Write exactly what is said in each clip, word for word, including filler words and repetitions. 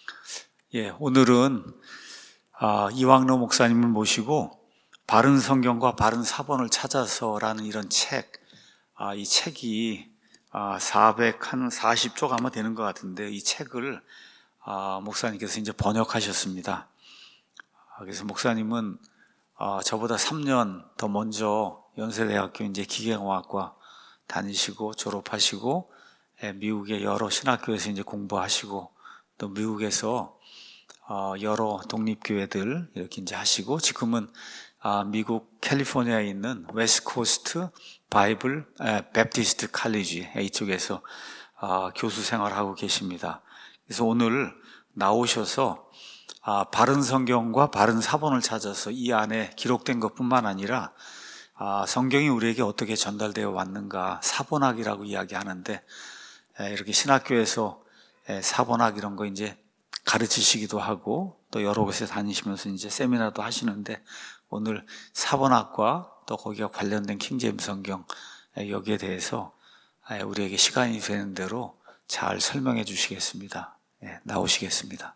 예, 오늘은 아, 이왕로 목사님을 모시고 바른 성경과 바른 사본을 찾아서라는 이런 책, 아, 이 책이 아, 사백사십 쪽 아마 되는 것 같은데 이 책을 아, 목사님께서 이제 번역하셨습니다. 아, 그래서 목사님은 아, 저보다 삼 년 더 먼저 연세대학교 이제 기계공학과 다니시고 졸업하시고 예, 미국의 여러 신학교에서 이제 공부하시고 또 미국에서 어, 여러 독립교회들 이렇게 이제 하시고 지금은 아, 미국 캘리포니아에 있는 웨스트코스트 바이블 에, 베프티스트 칼리지 이쪽에서 아, 교수 생활하고 계십니다. 그래서 오늘 나오셔서 아, 바른 성경과 바른 사본을 찾아서 이 안에 기록된 것뿐만 아니라 아, 성경이 우리에게 어떻게 전달되어 왔는가 사본학이라고 이야기하는데 에, 이렇게 신학교에서 에, 사본학 이런 거 이제 가르치시기도 하고 또 여러 곳에 다니시면서 이제 세미나도 하시는데 오늘 사본학과 또 거기가 관련된 킹제임스 성경 여기에 대해서 우리에게 시간이 되는 대로 잘 설명해 주시겠습니다. 네, 나오시겠습니다.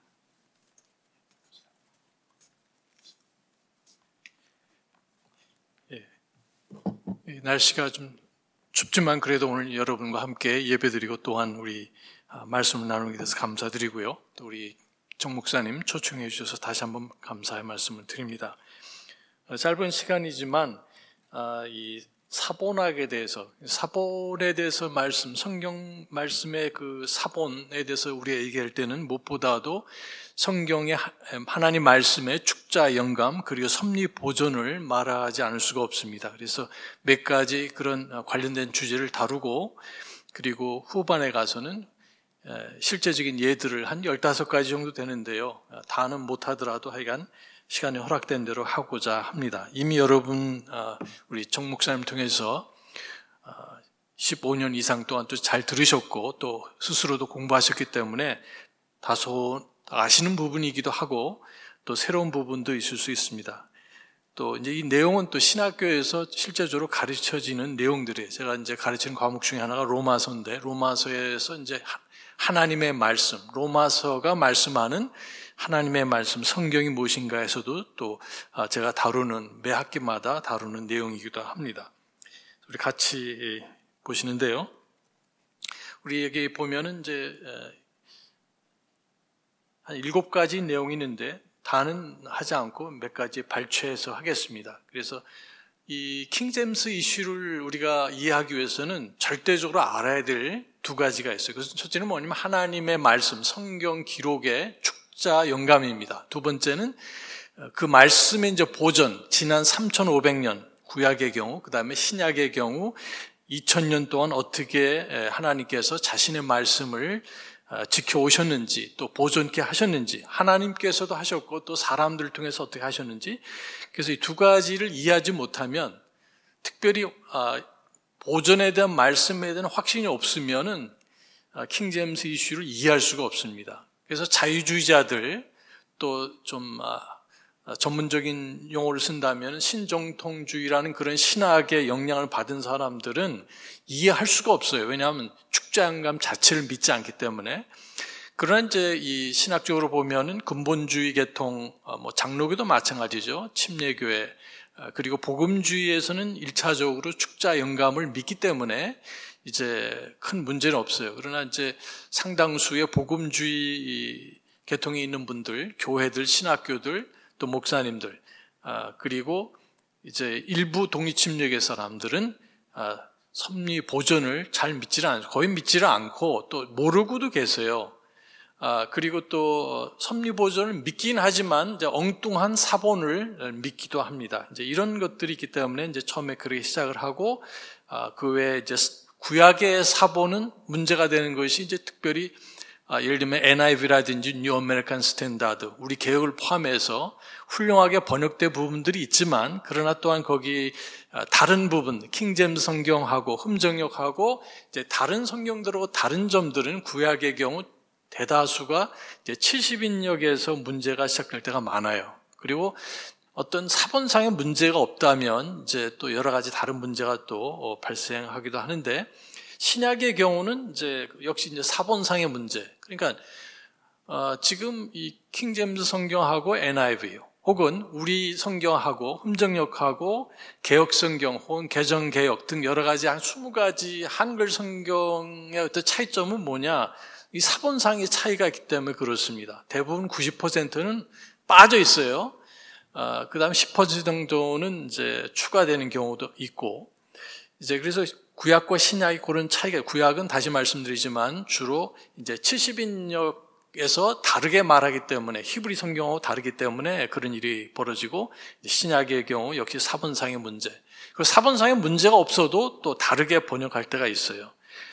예, 날씨가 좀 춥지만 그래도 오늘 여러분과 함께 예배드리고 또한 우리 말씀을 나누게 돼서 감사드리고요. 또 우리 정 목사님 초청해 주셔서 다시 한번 감사의 말씀을 드립니다. 짧은 시간이지만 이 사본학에 대해서 사본에 대해서 말씀 성경 말씀의 그 사본에 대해서 우리가 얘기할 때는 무엇보다도 성경의 하나님 말씀의 축자 영감 그리고 섭리 보존을 말하지 않을 수가 없습니다. 그래서 몇 가지 그런 관련된 주제를 다루고 그리고 후반에 가서는 실제적인 예들을 한 열다섯 가지 정도 되는데요. 다는 못하더라도 하여간 시간이 허락된 대로 하고자 합니다. 이미 여러분 우리 정 목사님 통해서 십오 년 이상 동안 또 잘 들으셨고 또 스스로도 공부하셨기 때문에 다소 아시는 부분이기도 하고 또 새로운 부분도 있을 수 있습니다. 또 이제 이 내용은 또 신학교에서 실제적으로 가르쳐지는 내용들이에요. 제가 이제 가르치는 과목 중에 하나가 로마서인데 로마서에서 이제 하나님의 말씀, 로마서가 말씀하는 하나님의 말씀, 성경이 무엇인가에서도 또 제가 다루는 매 학기마다 다루는 내용이기도 합니다. 우리 같이 보시는데요. 우리 여기 보면은 이제 한 일곱 가지 내용이 있는데 다는 하지 않고 몇 가지 발췌해서 하겠습니다. 그래서 이 킹제임스 이슈를 우리가 이해하기 위해서는 절대적으로 알아야 될 두 가지가 있어요. 그래서 첫째는 뭐냐면 하나님의 말씀, 성경 기록의 축자 영감입니다. 두 번째는 그 말씀의 이제 보존, 지난 삼천오백 년 구약의 경우, 그 다음에 신약의 경우 이천 년 동안 어떻게 하나님께서 자신의 말씀을 지켜오셨는지 또 보존케 하셨는지 하나님께서도 하셨고 또 사람들을 통해서 어떻게 하셨는지 그래서 이 두 가지를 이해하지 못하면 특별히 보존에 대한 말씀에 대한 확신이 없으면은 킹제임스 이슈를 이해할 수가 없습니다. 그래서 자유주의자들 또 좀 전문적인 용어를 쓴다면 신정통주의라는 그런 신학의 영향을 받은 사람들은 이해할 수가 없어요. 왜냐하면 축자영감 자체를 믿지 않기 때문에. 그러나 이제 이 신학적으로 보면은 근본주의 계통, 뭐 장로교도 마찬가지죠. 침례교회 그리고 복음주의에서는 일차적으로 축자 영감을 믿기 때문에 이제 큰 문제는 없어요. 그러나 이제 상당수의 복음주의 계통에 있는 분들, 교회들, 신학교들, 또 목사님들, 그리고 이제 일부 독립침례교회 사람들은 섭리 보존을 잘 믿지를 않고 거의 믿지를 않고 또 모르고도 계세요. 아, 그리고 또 섭리 보존을 믿긴 하지만 이제 엉뚱한 사본을 믿기도 합니다. 이제 이런 것들이 있기 때문에 이제 처음에 그렇게 시작을 하고 아, 그 외에 이제 구약의 사본은 문제가 되는 것이 이제 특별히 아, 예를 들면 엔아이브이라든지 뉴 아메리칸 스탠다드 우리 개혁을 포함해서 훌륭하게 번역된 부분들이 있지만 그러나 또한 거기 다른 부분 킹제임스 성경하고 흠정역하고 이제 다른 성경들하고 다른 점들은 구약의 경우 대다수가 이제 칠십 인역에서 문제가 시작될 때가 많아요. 그리고 어떤 사본상의 문제가 없다면 이제 또 여러 가지 다른 문제가 또 발생하기도 하는데 신약의 경우는 이제 역시 이제 사본상의 문제. 그러니까 어, 지금 이 킹제임스 성경하고 엔아이브이 혹은 우리 성경하고 흠정역하고 개혁 성경 혹은 개정 개혁 등 여러 가지 한 스무 가지 한글 성경의 어떤 차이점은 뭐냐? 이 사본상의 차이가 있기 때문에 그렇습니다. 대부분 구십 퍼센트는 빠져 있어요. 어, 그 다음 십 퍼센트 정도는 이제 추가되는 경우도 있고, 이제 그래서 구약과 신약이 그런 차이가, 구약은 다시 말씀드리지만 주로 이제 칠십 인역에서 다르게 말하기 때문에, 히브리 성경하고 다르기 때문에 그런 일이 벌어지고, 신약의 경우 역시 사본상의 문제. 그 사본상의 문제가 없어도 또 다르게 번역할 때가 있어요.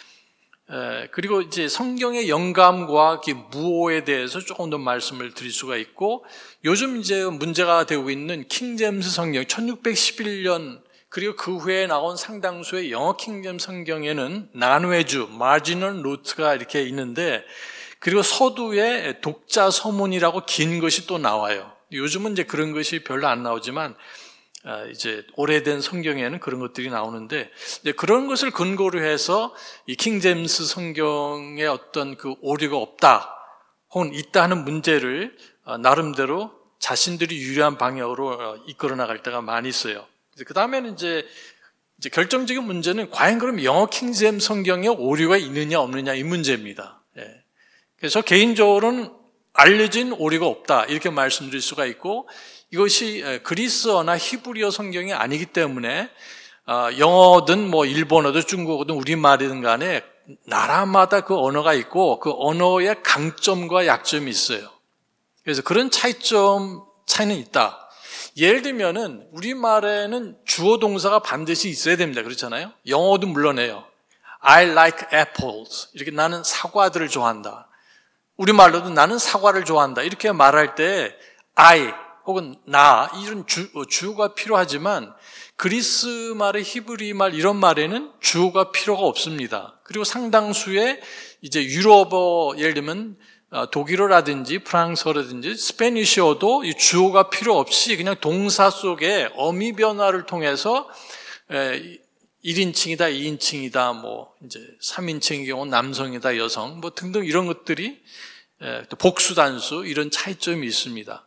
에, 그리고 이제 성경의 영감과 무오에 대해서 조금 더 말씀을 드릴 수가 있고, 요즘 이제 문제가 되고 있는 킹제임스 성경, 천육백십일 년, 그리고 그 후에 나온 상당수의 영어 킹제임스 성경에는 난외주, 마지널 노트가 이렇게 있는데, 그리고 서두에 독자 서문이라고 긴 것이 또 나와요. 요즘은 이제 그런 것이 별로 안 나오지만, 이제 오래된 성경에는 그런 것들이 나오는데, 이제 그런 것을 근거로 해서 이 킹제임스 성경에 어떤 그 오류가 없다, 혹은 있다 하는 문제를 나름대로 자신들이 유리한 방향으로 이끌어 나갈 때가 많이 있어요. 그 다음에는 이제, 이제 결정적인 문제는 과연 그럼 영어 킹제임스 성경에 오류가 있느냐 없느냐 이 문제입니다. 예. 그래서 개인적으로는 알려진 오류가 없다 이렇게 말씀드릴 수가 있고, 이것이 그리스어나 히브리어 성경이 아니기 때문에 영어든 뭐 일본어든 중국어든 우리말이든 간에 나라마다 그 언어가 있고 그 언어의 강점과 약점이 있어요. 그래서 그런 차이점 차이는 있다. 예를 들면은 우리말에는 주어 동사가 반드시 있어야 됩니다. 그렇잖아요. 영어도 물론이에요. I like apples. 이렇게 나는 사과들을 좋아한다. 우리말로도 나는 사과를 좋아한다. 이렇게 말할 때 I 혹은 나 이런 주, 주어가 필요하지만 그리스 말의 히브리 말 이런 말에는 주어가 필요가 없습니다. 그리고 상당수의 이제 유럽어 예를 들면 독일어라든지 프랑스어라든지 스페니쉬어도 이 주어가 필요 없이 그냥 동사 속에 어미 변화를 통해서 일 인칭이다, 이 인칭이다, 뭐 이제 삼 인칭의 경우 남성이다, 여성 뭐 등등 이런 것들이 또 복수 단수 이런 차이점이 있습니다.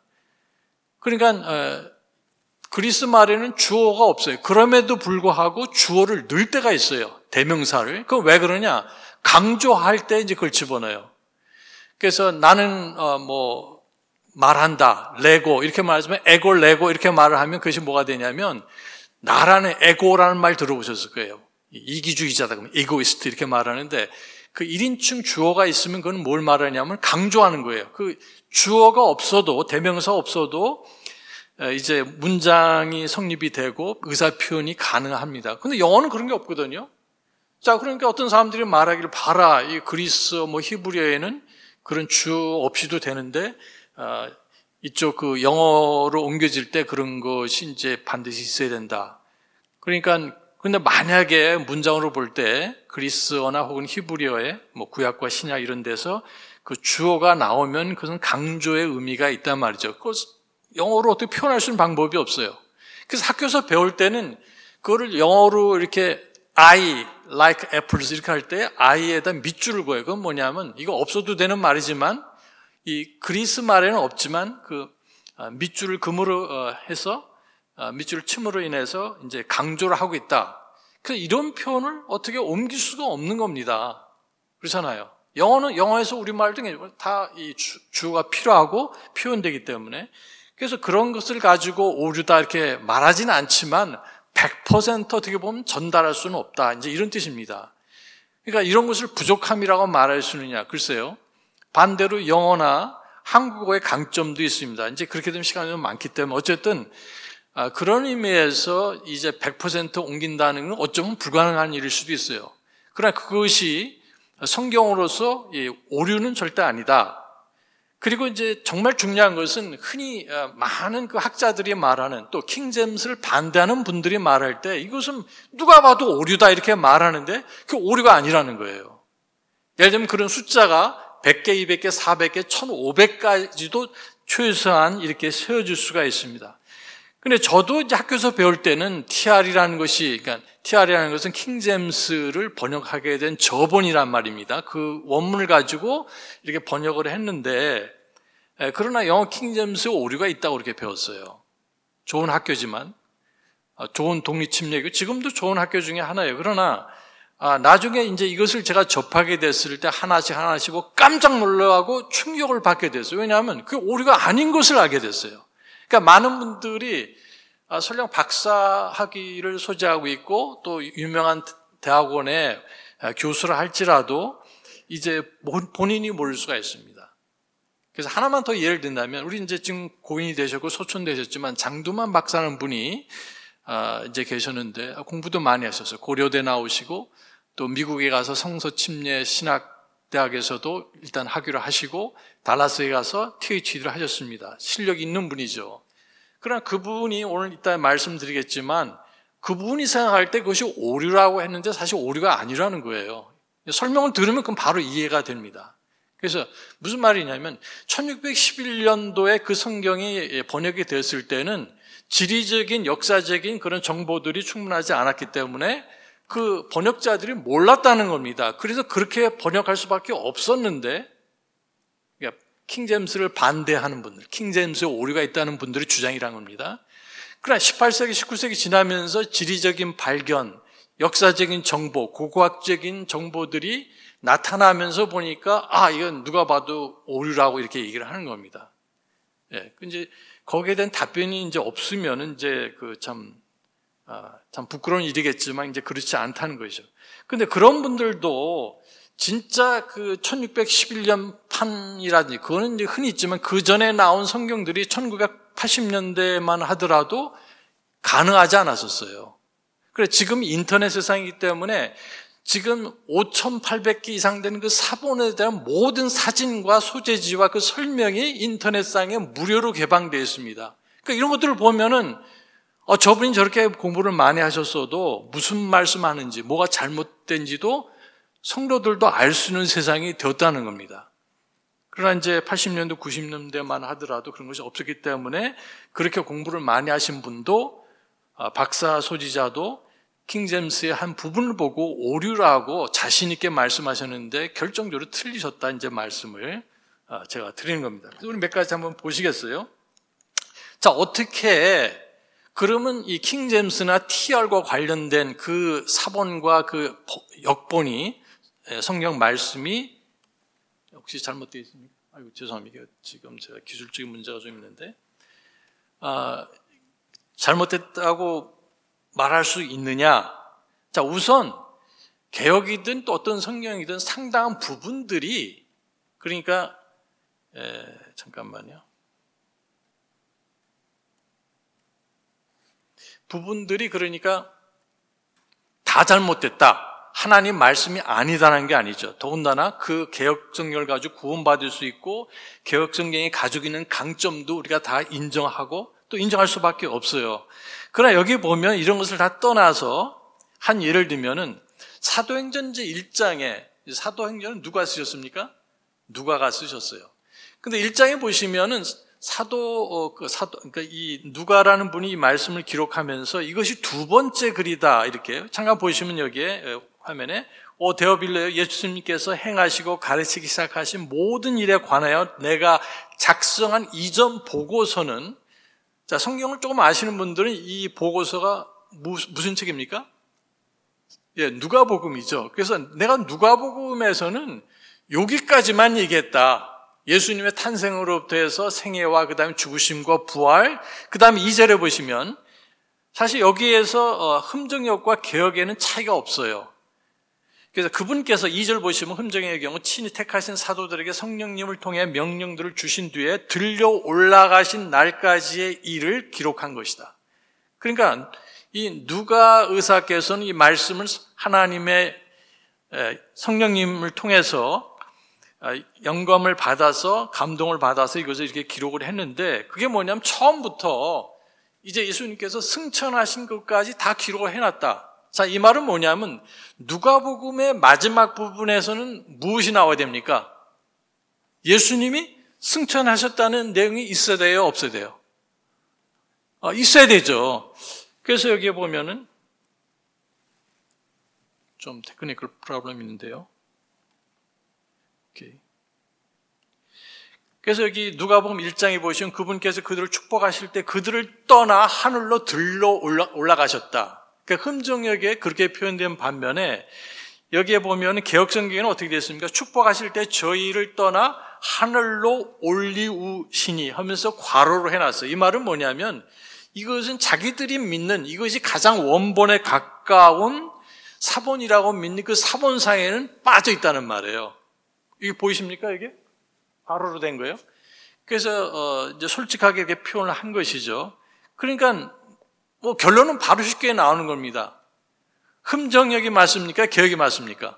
그러니까 그리스 말에는 주어가 없어요. 그럼에도 불구하고 주어를 넣을 때가 있어요. 대명사를. 그럼 왜 그러냐? 강조할 때 이제 그걸 집어넣어요. 그래서 나는 어 뭐 말한다, 레고 이렇게 말하지만 에고, 레고 이렇게 말을 하면 그것이 뭐가 되냐면 나라는 에고라는 말 들어보셨을 거예요. 이기주의자다 그러면 egoist 이렇게 말하는데 그 일 인칭 주어가 있으면 그건 뭘 말하냐면 강조하는 거예요. 그 주어가 없어도 대명사 없어도 이제 문장이 성립이 되고 의사 표현이 가능합니다. 근데 영어는 그런 게 없거든요. 자, 그러니까 어떤 사람들이 말하기를 봐라. 이 그리스어 뭐 히브리어에는 그런 주어 없이도 되는데 어, 이쪽 그 영어로 옮겨질 때 그런 것이 이제 반드시 있어야 된다. 그러니까 근데 만약에 문장으로 볼 때 그리스어나 혹은 히브리어에 뭐 구약과 신약 이런 데서 그 주어가 나오면 그것은 강조의 의미가 있단 말이죠. 그걸 영어로 어떻게 표현할 수 있는 방법이 없어요. 그래서 학교에서 배울 때는 그거를 영어로 이렇게 I like apples 이렇게 할 때 I에다 밑줄을 그어요. 그건 뭐냐면 이거 없어도 되는 말이지만 이 그리스 말에는 없지만 그 밑줄을 금으로 해서 밑줄을 침으로 인해서 이제 강조를 하고 있다. 그래서 이런 표현을 어떻게 옮길 수가 없는 겁니다. 그렇잖아요. 영어는 영어에서 우리말 등에 다 이 주어가 필요하고 표현되기 때문에 그래서 그런 것을 가지고 오류다 이렇게 말하지는 않지만 백 퍼센트 어떻게 보면 전달할 수는 없다. 이제 이런 뜻입니다. 그러니까 이런 것을 부족함이라고 말할 수 있느냐? 글쎄요. 반대로 영어나 한국어의 강점도 있습니다. 이제 그렇게 되면 시간이 많기 때문에 어쨌든 그런 의미에서 이제 백 퍼센트 옮긴다는 건 어쩌면 불가능한 일일 수도 있어요. 그러나 그것이 성경으로서 오류는 절대 아니다. 그리고 이제 정말 중요한 것은 흔히 많은 그 학자들이 말하는 또 킹제임스를 반대하는 분들이 말할 때 이것은 누가 봐도 오류다 이렇게 말하는데 그 오류가 아니라는 거예요. 예를 들면 그런 숫자가 백 개, 이백 개, 사백 개, 천오백까지도 최소한 이렇게 세워질 수가 있습니다. 근데 저도 이제 학교에서 배울 때는 티알이라는 것이, 그러니까 티알이라는 것은 킹제임스를 번역하게 된 저본이란 말입니다. 그 원문을 가지고 이렇게 번역을 했는데, 그러나 영어 킹제임스에 오류가 있다고 그렇게 배웠어요. 좋은 학교지만, 좋은 독립침례교, 지금도 좋은 학교 중에 하나예요. 그러나 아, 나중에 이제 이것을 제가 접하게 됐을 때 하나씩 하나씩 깜짝 놀라고 충격을 받게 됐어요. 왜냐하면 그 오류가 아닌 것을 알게 됐어요. 그러니까 많은 분들이 아, 설령 박사 학위를 소지하고 있고 또 유명한 대학원에 교수를 할지라도 이제 본인이 모를 수가 있습니다. 그래서 하나만 더 예를 든다면, 우리 이제 지금 고인이 되셨고 소촌되셨지만 장두만 박사라는 분이 아, 이제 계셨는데 공부도 많이 하셨어요. 고려대 나오시고 또 미국에 가서 성서 침례 신학대학에서도 일단 학위를 하시고 달라스에 가서 티에이치디를 하셨습니다. 실력이 있는 분이죠. 그러나 그분이 오늘 이따 말씀드리겠지만 그분이 생각할 때 그것이 오류라고 했는데 사실 오류가 아니라는 거예요. 설명을 들으면 그건 바로 이해가 됩니다. 그래서 무슨 말이냐면 천육백십일 년도에 그 성경이 번역이 됐을 때는 지리적인 역사적인 그런 정보들이 충분하지 않았기 때문에 그 번역자들이 몰랐다는 겁니다. 그래서 그렇게 번역할 수밖에 없었는데, 그러니까 킹제임스를 반대하는 분들, 킹제임스에 오류가 있다는 분들의 주장이란 겁니다. 그러나 십팔 세기, 십구 세기 지나면서 지리적인 발견, 역사적인 정보, 고고학적인 정보들이 나타나면서 보니까 아, 이건 누가 봐도 오류라고 이렇게 얘기를 하는 겁니다. 예, 이제 거기에 대한 답변이 이제 없으면 이제 그 참, 아, 참 부끄러운 일이겠지만 이제 그렇지 않다는 거죠. 근데 그런 분들도 진짜 그 천육백십일 년 판이라든지 그거는 이제 흔히 있지만 그 전에 나온 성경들이 천구백팔십 년대만 하더라도 가능하지 않았었어요. 그래, 지금 인터넷 세상이기 때문에 지금 오천팔백 개 이상 되는 그 사본에 대한 모든 사진과 소재지와 그 설명이 인터넷상에 무료로 개방되어 있습니다. 그러니까 이런 것들을 보면은 어, 저분이 저렇게 공부를 많이 하셨어도 무슨 말씀하는지, 뭐가 잘못된지도 성도들도 알 수 있는 세상이 되었다는 겁니다. 그러나 이제 팔십 년대, 구십 년대만 하더라도 그런 것이 없었기 때문에 그렇게 공부를 많이 하신 분도, 박사 소지자도 킹제임스의 한 부분을 보고 오류라고 자신 있게 말씀하셨는데 결정적으로 틀리셨다, 이제 말씀을 제가 드리는 겁니다. 그래서 우리 몇 가지 한번 보시겠어요? 자, 어떻게 그러면 이 킹제임스나 티알과 관련된 그 사본과 그 역본이, 성경 말씀이 혹시 잘못되어 있습니까? 아이고, 죄송합니다. 지금 제가 기술적인 문제가 좀 있는데, 아, 잘못됐다고 말할 수 있느냐? 자, 우선 개역이든 또 어떤 성경이든 상당한 부분들이, 그러니까 에, 잠깐만요. 부분들이 그러니까 다 잘못됐다, 하나님 말씀이 아니다라는 게 아니죠. 더군다나 그 개역성경을 가지고 구원받을 수 있고 개역성경이 가지고 있는 강점도 우리가 다 인정하고 또 인정할 수밖에 없어요. 그러나 여기 보면 이런 것을 다 떠나서 한 예를 들면은 사도행전 제일 장에, 사도행전은 누가 쓰셨습니까? 누가가 쓰셨어요. 근데 일 장에 보시면은 사도, 어, 그 사도, 그러니까 이 누가라는 분이 이 말씀을 기록하면서 이것이 두 번째 글이다, 이렇게. 잠깐 보시면 여기에 화면에, 오 데어빌레요, 예수님께서 행하시고 가르치기 시작하신 모든 일에 관하여 내가 작성한 이전 보고서는, 자, 성경을 조금 아시는 분들은 이 보고서가 무, 무슨 책입니까? 예, 누가복음이죠. 그래서 내가 누가복음에서는 여기까지만 얘기했다. 예수님의 탄생으로부터 해서 생애와 그 다음에 죽으심과 부활, 그 다음에 이 절에 보시면 사실 여기에서 흠정역과 개역에는 차이가 없어요. 그래서 그분께서 이 절 보시면 흠정역의 경우 친히 택하신 사도들에게 성령님을 통해 명령들을 주신 뒤에 들려 올라가신 날까지의 일을 기록한 것이다. 그러니까 이 누가 의사께서는 이 말씀을 하나님의 성령님을 통해서 영감을 받아서 감동을 받아서 이것을 이렇게 기록을 했는데, 그게 뭐냐면 처음부터 이제 예수님께서 승천하신 것까지 다 기록을 해놨다. 자, 이 말은 뭐냐면 누가복음의 마지막 부분에서는 무엇이 나와야 됩니까? 예수님이 승천하셨다는 내용이 있어야 돼요, 없어야 돼요? 있어야 되죠. 그래서 여기에 보면은 좀 테크니컬 프로블렘이 있는데요. 오케이. 그래서 여기 누가복음 일 장에 보시면 그분께서 그들을 축복하실 때 그들을 떠나 하늘로 들러 올라, 올라가셨다. 그러니까 흠정역에 그렇게 표현된 반면에 여기에 보면 개역성경에는 어떻게 됐습니까? 축복하실 때 저희를 떠나 하늘로 올리우시니 하면서 괄호로 해놨어요. 이 말은 뭐냐면 이것은 자기들이 믿는 이것이 가장 원본에 가까운 사본이라고 믿는 그 사본상에는 빠져 있다는 말이에요. 이게 보이십니까? 이게 괄호로 된 거예요. 그래서 어 이제 솔직하게 이렇게 표현을 한 것이죠. 그러니까 뭐 결론은 바로 쉽게 나오는 겁니다. 흠정역이 맞습니까? 개역이 맞습니까?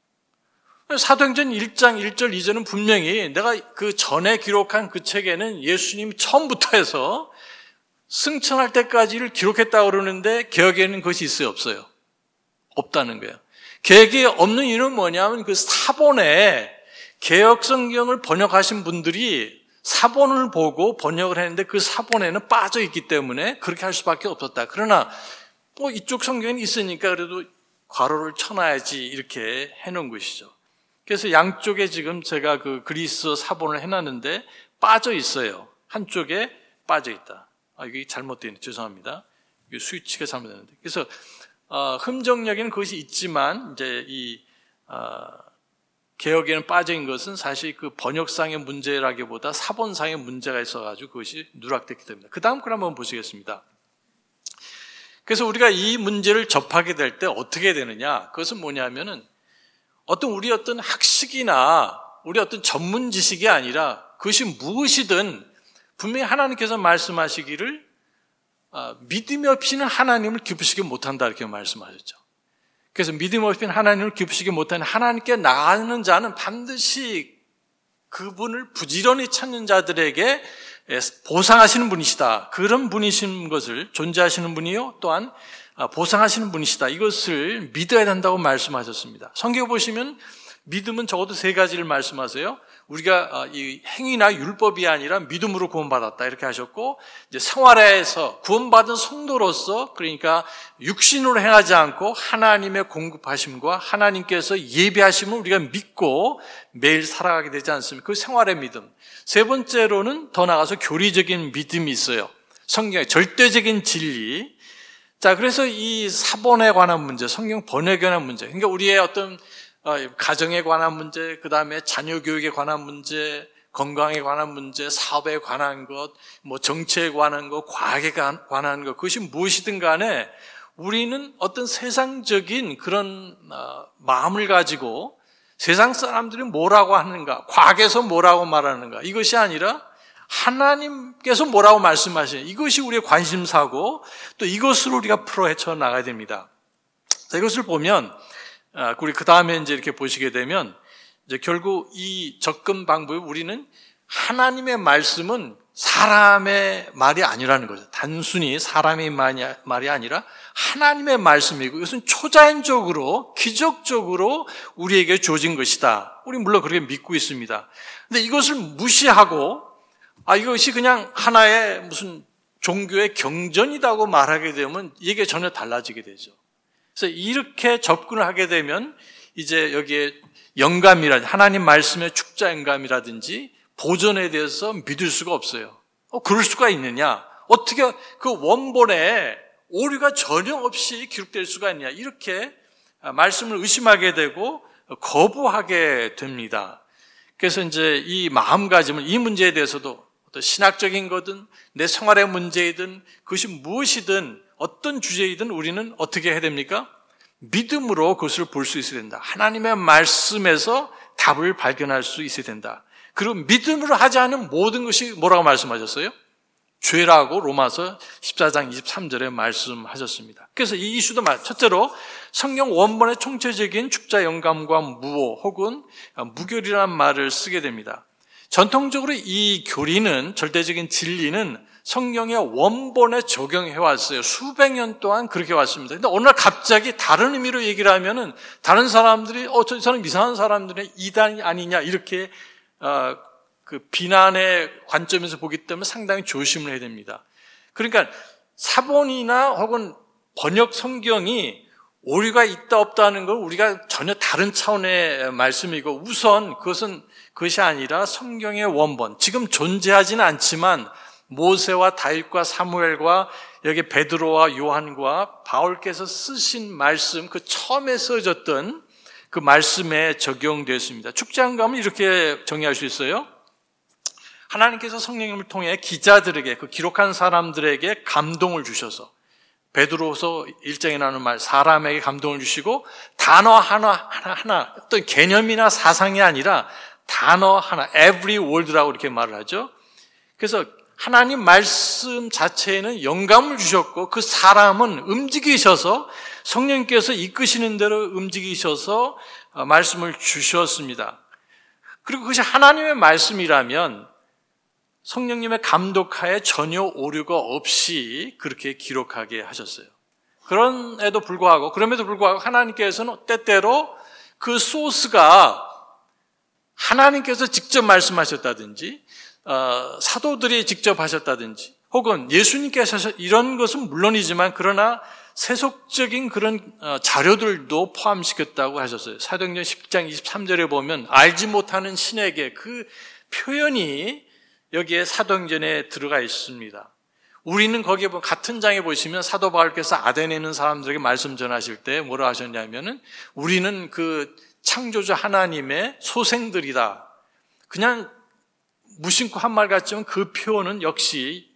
사도행전 일 장 일 절 이 절은 분명히 내가 그 전에 기록한 그 책에는 예수님이 처음부터 해서 승천할 때까지를 기록했다고 그러는데 개역에는 그것이 있어요? 없어요? 없다는 거예요. 개역이 없는 이유는 뭐냐면 그 사본에 개역 성경을 번역하신 분들이 사본을 보고 번역을 했는데 그 사본에는 빠져 있기 때문에 그렇게 할 수밖에 없었다. 그러나 뭐 이쪽 성경이 있으니까 그래도 괄호를 쳐놔야지 이렇게 해놓은 것이죠. 그래서 양쪽에 지금 제가 그 그리스 사본을 해놨는데 빠져 있어요. 한쪽에 빠져 있다. 아, 이게 잘못되어 있네. 죄송합니다. 이게 스위치가 잘못됐는데. 그래서 어, 흠정역에는 그것이 있지만 이제 이 어, 개역에는 빠져 있는 것은 사실 그 번역상의 문제라기보다 사본상의 문제가 있어가지고 그것이 누락됐기 때문에. 그 다음 걸 한번 보시겠습니다. 그래서 우리가 이 문제를 접하게 될 때 어떻게 되느냐? 그것은 뭐냐면은 어떤 우리 어떤 학식이나 우리 어떤 전문 지식이 아니라 그것이 무엇이든 분명히 하나님께서 말씀하시기를 믿음이 없이는 하나님을 기쁘시게 못한다 이렇게 말씀하셨죠. 그래서 믿음 없이는 하나님을 기쁘시게 못하는 하나님께 나가는 자는 반드시 그분을 부지런히 찾는 자들에게 보상하시는 분이시다. 그런 분이신 것을 존재하시는 분이요 또한 보상하시는 분이시다. 이것을 믿어야 된다고 말씀하셨습니다. 성경 보시면 믿음은 적어도 세 가지를 말씀하세요. 우리가 이 행위나 율법이 아니라 믿음으로 구원받았다 이렇게 하셨고, 이제 생활에서 구원받은 성도로서 그러니까 육신으로 행하지 않고 하나님의 공급하심과 하나님께서 예비하심을 우리가 믿고 매일 살아가게 되지 않습니까? 그 생활의 믿음. 세 번째로는 더 나아가서 교리적인 믿음이 있어요. 성경의 절대적인 진리. 자, 그래서 이 사본에 관한 문제, 성경 번역에 관한 문제, 그러니까 우리의 어떤 가정에 관한 문제, 그 다음에 자녀 교육에 관한 문제, 건강에 관한 문제, 사업에 관한 것, 뭐 정치에 관한 것, 과학에 관한 것, 그것이 무엇이든 간에 우리는 어떤 세상적인 그런 마음을 가지고 세상 사람들이 뭐라고 하는가, 과학에서 뭐라고 말하는가, 이것이 아니라 하나님께서 뭐라고 말씀하시는 이것이 우리의 관심사고 또 이것을 우리가 풀어 헤쳐 나가야 됩니다. 자, 이것을 보면 우리 그 다음에 이제 이렇게 보시게 되면 이제 결국 이 접근 방법이 우리는 하나님의 말씀은 사람의 말이 아니라는 거죠. 단순히 사람의 말이 아니라 하나님의 말씀이고 이것은 초자연적으로 기적적으로 우리에게 주어진 것이다. 우리 물론 그렇게 믿고 있습니다. 근데 이것을 무시하고 아 이것이 그냥 하나의 무슨 종교의 경전이라고 말하게 되면 이게 전혀 달라지게 되죠. 그래서 이렇게 접근을 하게 되면 이제 여기에 영감이라든지 하나님 말씀의 축자 영감이라든지 보존에 대해서 믿을 수가 없어요. 어, 그럴 수가 있느냐? 어떻게 그 원본에 오류가 전혀 없이 기록될 수가 있냐? 이렇게 말씀을 의심하게 되고 거부하게 됩니다. 그래서 이제 이 마음가짐을 이 문제에 대해서도 어떤 신학적인 거든 내 생활의 문제이든 그것이 무엇이든 어떤 주제이든 우리는 어떻게 해야 됩니까? 믿음으로 그것을 볼 수 있어야 된다. 하나님의 말씀에서 답을 발견할 수 있어야 된다. 그리고 믿음으로 하지 않은 모든 것이 뭐라고 말씀하셨어요? 죄라고 로마서 십사 장 이십삼 절에 말씀하셨습니다. 그래서 이 이슈도 첫째로 성경 원본의 총체적인 축자 영감과 무오 혹은 무교리라는 말을 쓰게 됩니다. 전통적으로 이 교리는 절대적인 진리는 성경의 원본에 적용해 왔어요. 수백 년 동안 그렇게 왔습니다. 근데 어느 날 갑자기 다른 의미로 얘기를 하면은 다른 사람들이 어, 저 사람 이상한 사람들의 이단이 아니냐 이렇게 어, 그 비난의 관점에서 보기 때문에 상당히 조심을 해야 됩니다. 그러니까 사본이나 혹은 번역 성경이 오류가 있다 없다는 걸 우리가 전혀 다른 차원의 말씀이고, 우선 그것은 그것이 아니라 성경의 원본, 지금 존재하지는 않지만 모세와 다윗과 사무엘과 여기 베드로와 요한과 바울께서 쓰신 말씀, 그 처음에 써졌던 그 말씀에 적용되었습니다. 축제한 가면 이렇게 정의할 수 있어요. 하나님께서 성령님을 통해 기자들에게, 그 기록한 사람들에게 감동을 주셔서, 베드로서 일 장에 나오는 말, 사람에게 감동을 주시고 단어 하나 하나 하나, 어떤 개념이나 사상이 아니라 단어 하나, every word라고 이렇게 말을 하죠. 그래서 하나님 말씀 자체에는 영감을 주셨고, 그 사람은 움직이셔서 성령님께서 이끄시는 대로 움직이셔서 말씀을 주셨습니다. 그리고 그것이 하나님의 말씀이라면 성령님의 감독하에 전혀 오류가 없이 그렇게 기록하게 하셨어요. 그럼에도 불구하고, 그럼에도 불구하고 하나님께서는 때때로 그 소스가 하나님께서 직접 말씀하셨다든지, 어, 사도들이 직접 하셨다든지, 혹은 예수님께서 하셨, 이런 것은 물론이지만 그러나 세속적인 그런 자료들도 포함시켰다고 하셨어요. 사도행전 십 장 이십삼 절에 보면 알지 못하는 신에게, 그 표현이 여기에 사도행전에 들어가 있습니다. 우리는 거기에 같은 장에 보시면 사도 바울께서 아덴에 있는 사람들에게 말씀 전하실 때 뭐라 하셨냐면은 우리는 그 창조주 하나님의 소생들이다. 그냥 무심코 한 말 같지만 그 표현은 역시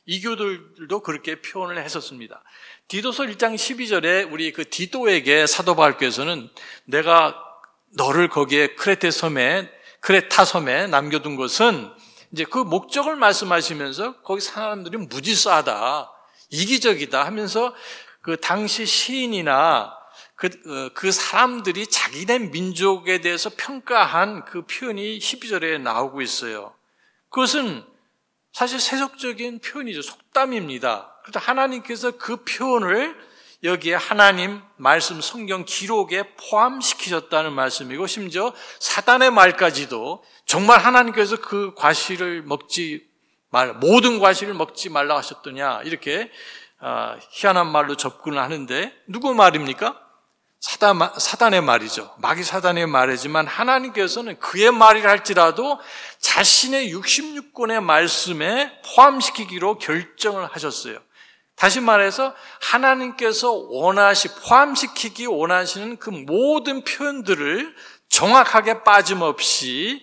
이교들도 그렇게 표현을 했었습니다. 디도서 일 장 십이 절에 우리 그 디도에게 사도 바울께서는 내가 너를 거기에 크레테 섬에, 크레타 섬에 남겨둔 것은, 이제 그 목적을 말씀하시면서 거기 사람들이 무지싸다, 이기적이다 하면서 그 당시 시인이나 그, 그 사람들이 자기네 민족에 대해서 평가한 그 표현이 십이 절에 나오고 있어요. 그것은 사실 세속적인 표현이죠. 속담입니다. 그래서 하나님께서 그 표현을 여기에 하나님 말씀 성경 기록에 포함시키셨다는 말씀이고, 심지어 사단의 말까지도 정말 하나님께서 그 과실을 먹지 말, 모든 과실을 먹지 말라 하셨더냐, 이렇게 희한한 말로 접근을 하는데, 누구 말입니까? 사단, 사단의 말이죠. 마귀 사단의 말이지만 하나님께서는 그의 말이라 할지라도 자신의 육십육 권의 말씀에 포함시키기로 결정을 하셨어요. 다시 말해서 하나님께서 원하시, 포함시키기 원하시는 그 모든 표현들을 정확하게 빠짐없이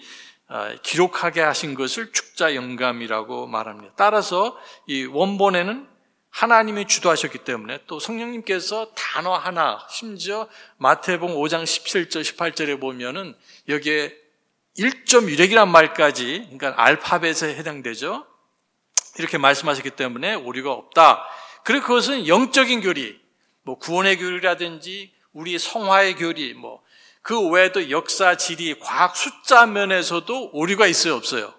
기록하게 하신 것을 축자 영감이라고 말합니다. 따라서 이 원본에는 하나님이 주도하셨기 때문에, 또 성령님께서 단어 하나, 심지어 마태복음 오 장 십칠 절 십팔 절에 보면은 여기에 일 점 일 획이란 말까지, 그러니까 알파벳에 해당되죠. 이렇게 말씀하셨기 때문에 오류가 없다. 그리고 그것은 영적인 교리, 뭐 구원의 교리라든지 우리 성화의 교리, 뭐 그 외에도 역사, 지리, 과학, 숫자 면에서도 오류가 있어요, 없어요?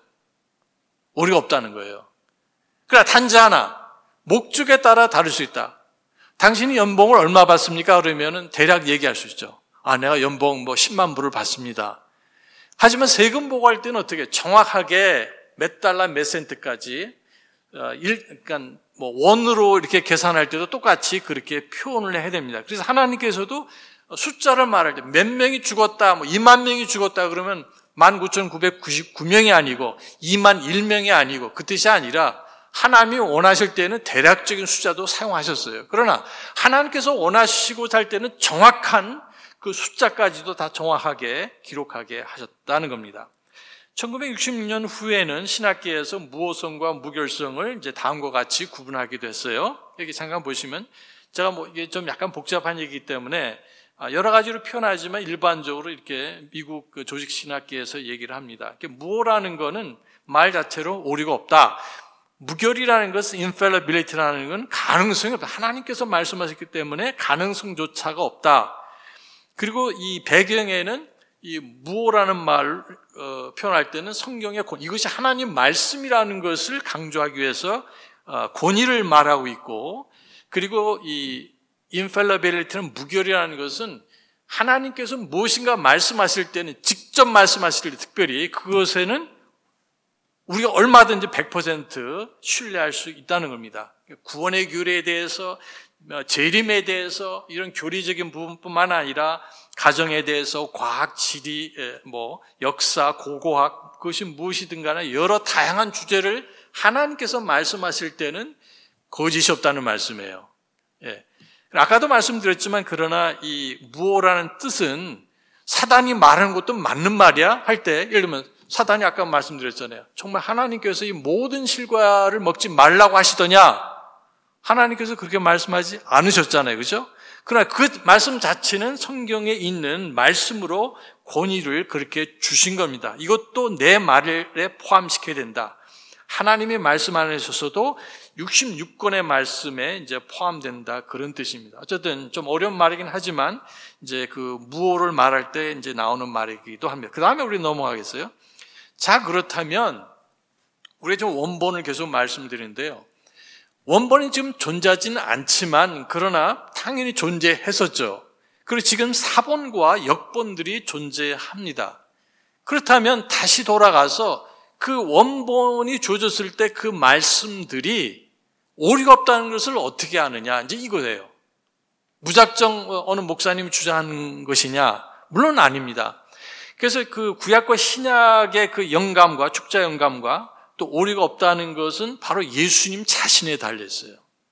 오류가 없다는 거예요. 그러나 단지 하나, 목적에 따라 다를 수 있다. 당신이 연봉을 얼마 받습니까? 그러면은 대략 얘기할 수 있죠. 아, 내가 연봉 뭐 십만 불을 받습니다. 하지만 세금 보고할 때는 어떻게 정확하게 몇 달러 몇 센트까지 일, 그러니까 뭐 원으로 이렇게 계산할 때도 똑같이 그렇게 표현을 해야 됩니다. 그래서 하나님께서도 숫자를 말할 때 몇 명이 죽었다, 뭐 이만 명이 죽었다 그러면 만 구천구백구십구 명이 아니고 이만 일 명이 아니고 그 뜻이 아니라 하나님이 원하실 때는 대략적인 숫자도 사용하셨어요. 그러나 하나님께서 원하시고 살 때는 정확한 그 숫자까지도 다 정확하게 기록하게 하셨다는 겁니다. 천구백육십육 년 후에는 신학계에서 무호성과 무결성을 이제 다음과 같이 구분하기도 했어요. 여기 잠깐 보시면, 제가 뭐 이게 좀 약간 복잡한 얘기이기 때문에 여러 가지로 표현하지만 일반적으로 이렇게 미국 그 조직 신학계에서 얘기를 합니다. 무호라는 거는 말 자체로 오류가 없다. 무결이라는 것은 infallibility라는 건 가능성이 없다. 하나님께서 말씀하셨기 때문에 가능성조차가 없다. 그리고 이 배경에는 이 무호라는 말을 어, 표현할 때는 성경의 권, 이것이 하나님 말씀이라는 것을 강조하기 위해서 어, 권위를 말하고 있고, 그리고 이 infallibility는 무결이라는 것은 하나님께서 무엇인가 말씀하실 때는, 직접 말씀하실 때 특별히 그것에는 우리가 얼마든지 백 퍼센트 신뢰할 수 있다는 겁니다. 구원의 교리에 대해서, 재림에 대해서 이런 교리적인 부분뿐만 아니라 가정에 대해서 과학, 지리, 뭐 역사, 고고학, 그것이 무엇이든 간에 여러 다양한 주제를 하나님께서 말씀하실 때는 거짓이 없다는 말씀이에요. 예. 아까도 말씀드렸지만 그러나 이 무오라는 뜻은 사단이 말하는 것도 맞는 말이야 할 때, 예를 들면 사단이 아까 말씀드렸잖아요. 정말 하나님께서 이 모든 실과를 먹지 말라고 하시더냐? 하나님께서 그렇게 말씀하지 않으셨잖아요. 그죠? 그러나 그 말씀 자체는 성경에 있는 말씀으로 권위를 그렇게 주신 겁니다. 이것도 내 말에 포함시켜야 된다. 하나님이 말씀 안 하셨어도 육십육 권의 말씀에 이제 포함된다. 그런 뜻입니다. 어쨌든 좀 어려운 말이긴 하지만 이제 그 무오를 말할 때 이제 나오는 말이기도 합니다. 그 다음에 우리 넘어가겠어요? 자, 그렇다면 우리 좀 원본을 계속 말씀드리는데요. 원본이 지금 존재하지는 않지만 그러나 당연히 존재했었죠. 그리고 지금 사본과 역본들이 존재합니다. 그렇다면 다시 돌아가서 그 원본이 주어졌을 때 그 말씀들이 오류가 없다는 것을 어떻게 아느냐, 이제 이거예요. 무작정 어느 목사님이 주장하는 것이냐? 물론 아닙니다. 그래서 그 구약과 신약의 그 영감과 축자 영감과 또 오류가 없다는 것은 바로 예수님 자신에 달려있어요.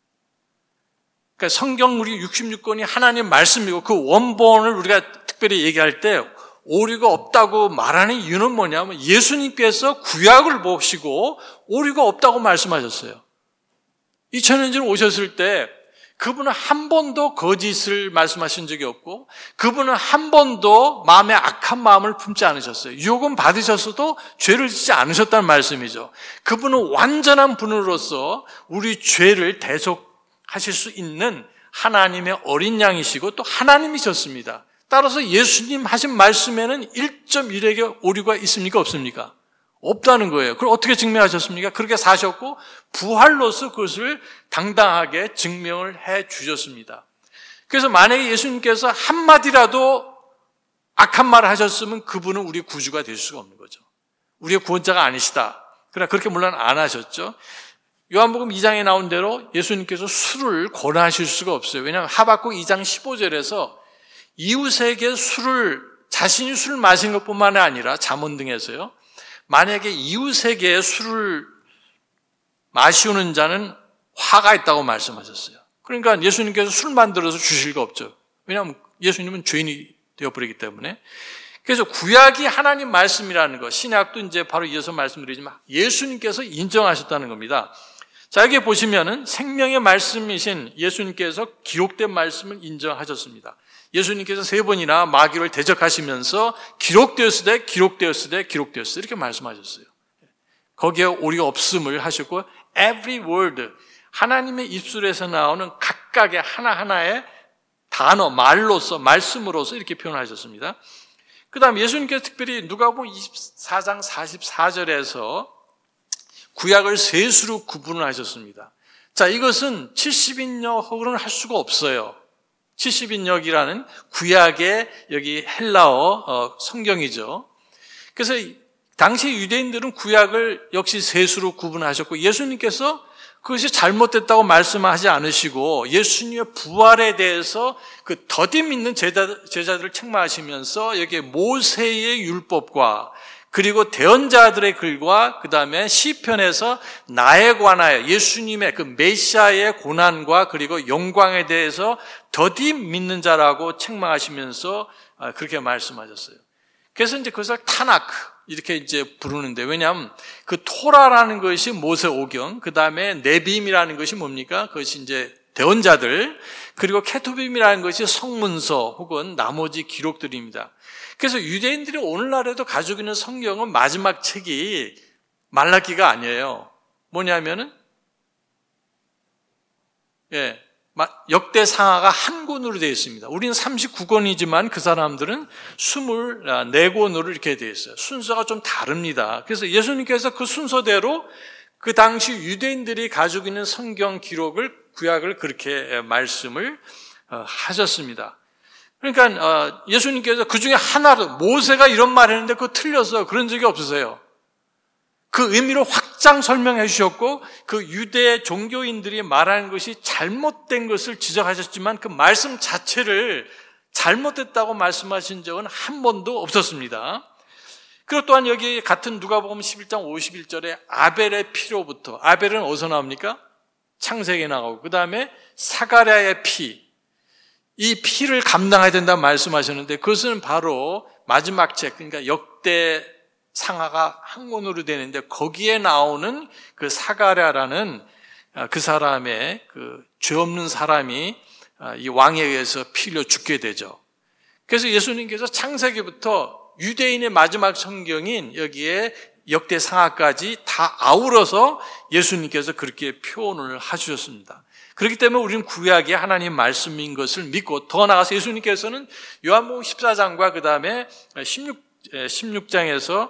그러니까 성경 우리 육십육 권이 하나님 말씀이고 그 원본을 우리가 특별히 얘기할 때 오류가 없다고 말하는 이유는 뭐냐면 예수님께서 구약을 보시고 오류가 없다고 말씀하셨어요. 이천 년 전 오셨을 때 그분은 한 번도 거짓을 말씀하신 적이 없고 그분은 한 번도 마음에 악한 마음을 품지 않으셨어요. 유혹은 받으셨어도 죄를 짓지 않으셨다는 말씀이죠. 그분은 완전한 분으로서 우리 죄를 대속하실 수 있는 하나님의 어린 양이시고 또 하나님이셨습니다. 따라서 예수님 하신 말씀에는 일 점 일의 오류가 있습니까? 없습니까? 없다는 거예요. 그걸 어떻게 증명하셨습니까? 그렇게 사셨고 부활로서 그것을 당당하게 증명을 해 주셨습니다. 그래서 만약에 예수님께서 한마디라도 악한 말을 하셨으면 그분은 우리의 구주가 될 수가 없는 거죠. 우리의 구원자가 아니시다. 그러나 그렇게 물론 안 하셨죠. 요한복음 이 장에 나온 대로 예수님께서 술을 권하실 수가 없어요. 왜냐하면 하박국 이 장 십오 절에서 이웃에게 술을, 자신이 술을 마신 것뿐만 아니라 잠언 등에서요, 만약에 이웃에게 술을 마시우는 자는 화가 있다고 말씀하셨어요. 그러니까 예수님께서 술 만들어서 주실 거 없죠. 왜냐하면 예수님은 죄인이 되어버리기 때문에. 그래서 구약이 하나님 말씀이라는 것, 신약도 이제 바로 이어서 말씀드리지만 예수님께서 인정하셨다는 겁니다. 자, 여기 보시면은 생명의 말씀이신 예수님께서 기록된 말씀을 인정하셨습니다. 예수님께서 세 번이나 마귀를 대적하시면서 기록되었으되 기록되었으되 기록되었으되 이렇게 말씀하셨어요. 거기에 오류가 없음을 하셨고 every word, 하나님의 입술에서 나오는 각각의 하나하나의 단어, 말로서, 말씀으로서 이렇게 표현하셨습니다. 그 다음 예수님께서 특별히 누가복음 이십사 장 사십사 절에서 구약을 세 수로 구분을 하셨습니다. 자, 이것은 칠십 인역으로는 할 수가 없어요. 칠십 인역이라는 구약의 여기 헬라어 어, 성경이죠. 그래서 당시 유대인들은 구약을 역시 세 수로 구분하셨고 예수님께서 그것이 잘못됐다고 말씀하지 않으시고 예수님의 부활에 대해서 그 더디 믿는 제자, 제자들을 책망하시면서 여기 모세의 율법과 그리고 대언자들의 글과 그 다음에 시편에서 나에 관하여 예수님의 그 메시아의 고난과 그리고 영광에 대해서 더디 믿는 자라고 책망하시면서 그렇게 말씀하셨어요. 그래서 이제 그것을 타나크 이렇게 이제 부르는데, 왜냐하면 그 토라라는 것이 모세 오경, 그 다음에 네빔이라는 것이 뭡니까? 그것이 이제 대언자들, 그리고 케투빔이라는 것이 성문서 혹은 나머지 기록들입니다. 그래서 유대인들이 오늘날에도 가지고 있는 성경은 마지막 책이 말라기가 아니에요. 뭐냐면은, 예, 역대 상하가 한 권으로 되어 있습니다. 우리는 삼십구 권이지만 그 사람들은 이십사 권으로 이렇게 되어 있어요. 순서가 좀 다릅니다. 그래서 예수님께서 그 순서대로 그 당시 유대인들이 가지고 있는 성경 기록을, 구약을 그렇게 말씀을 하셨습니다. 그러니까 예수님께서 그 중에 하나로 모세가 이런 말 했는데 그거 틀렸어, 그런 적이 없으세요. 그 의미를 확장 설명해 주셨고 그 유대 종교인들이 말하는 것이 잘못된 것을 지적하셨지만 그 말씀 자체를 잘못됐다고 말씀하신 적은 한 번도 없었습니다. 그리고 또한 여기 같은 누가복음 십일 장 오십일 절에 아벨의 피로부터, 아벨은 어디서 나옵니까? 창세기에 나오고, 그 다음에 사가랴의 피, 이 피를 감당해야 된다고 말씀하셨는데 그것은 바로 마지막 책, 그러니까 역대 상하가 한권으로 되는데 거기에 나오는 그 사가랴라는 그 사람의 그 죄 없는 사람이 이 왕에 의해서 피 흘려 죽게 되죠. 그래서 예수님께서 창세기부터 유대인의 마지막 성경인 여기에 역대 상하까지 다 아우러서 예수님께서 그렇게 표현을 해주셨습니다. 그렇기 때문에 우리는 구약이 하나님 말씀인 것을 믿고, 더 나아가서 예수님께서는 요한복음 십사 장과 그 다음에 십육 장에서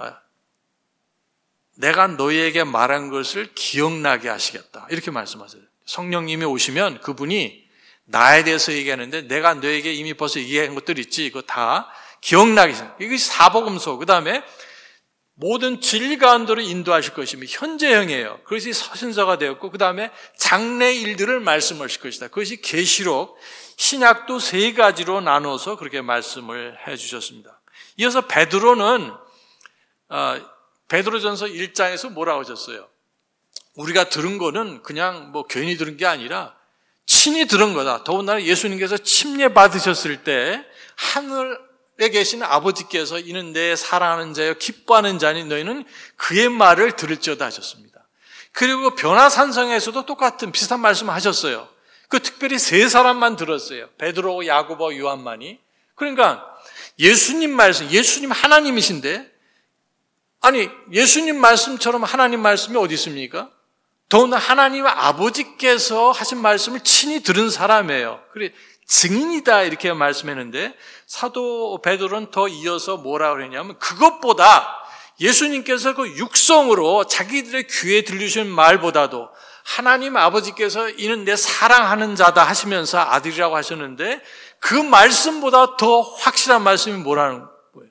내가 너희에게 말한 것을 기억나게 하시겠다 이렇게 말씀하세요. 성령님이 오시면 그분이 나에 대해서 얘기하는데 내가 너에게 이미 벌써 얘기한 것들 있지, 이거 다 기억나게 하시겠다. 이게 사복음서. 그 다음에 모든 진리 가운데로 인도하실 것이며 현재형이에요. 그것이 서신서가 되었고, 그 다음에 장래 일들을 말씀하실 것이다. 그것이 계시록. 신약도 세 가지로 나눠서 그렇게 말씀을 해 주셨습니다. 이어서 베드로는 어, 베드로전서 일 장에서 뭐라고 하셨어요? 우리가 들은 거는 그냥 뭐 괜히 들은 게 아니라 친히 들은 거다. 더군다나 예수님께서 침례 받으셨을 때 하늘에 계신 아버지께서 이는 내 사랑하는 자여 기뻐하는 자니 너희는 그의 말을 들을지어다 하셨습니다. 그리고 변화산성에서도 똑같은 비슷한 말씀을 하셨어요. 그 특별히 세 사람만 들었어요. 베드로, 야고보, 요한만이. 그러니까 예수님 말씀, 예수님 하나님이신데, 아니 예수님 말씀처럼 하나님 말씀이 어디 있습니까? 더구나 하나님 아버지께서 하신 말씀을 친히 들은 사람이에요. 그래 증인이다 이렇게 말씀했는데, 사도 베드로는 더 이어서 뭐라고 그러냐면 그것보다 예수님께서 그 육성으로 자기들의 귀에 들리신 말보다도 하나님 아버지께서 이는 내 사랑하는 자다 하시면서 아들이라고 하셨는데 그 말씀보다 더 확실한 말씀이 뭐라는 거예요?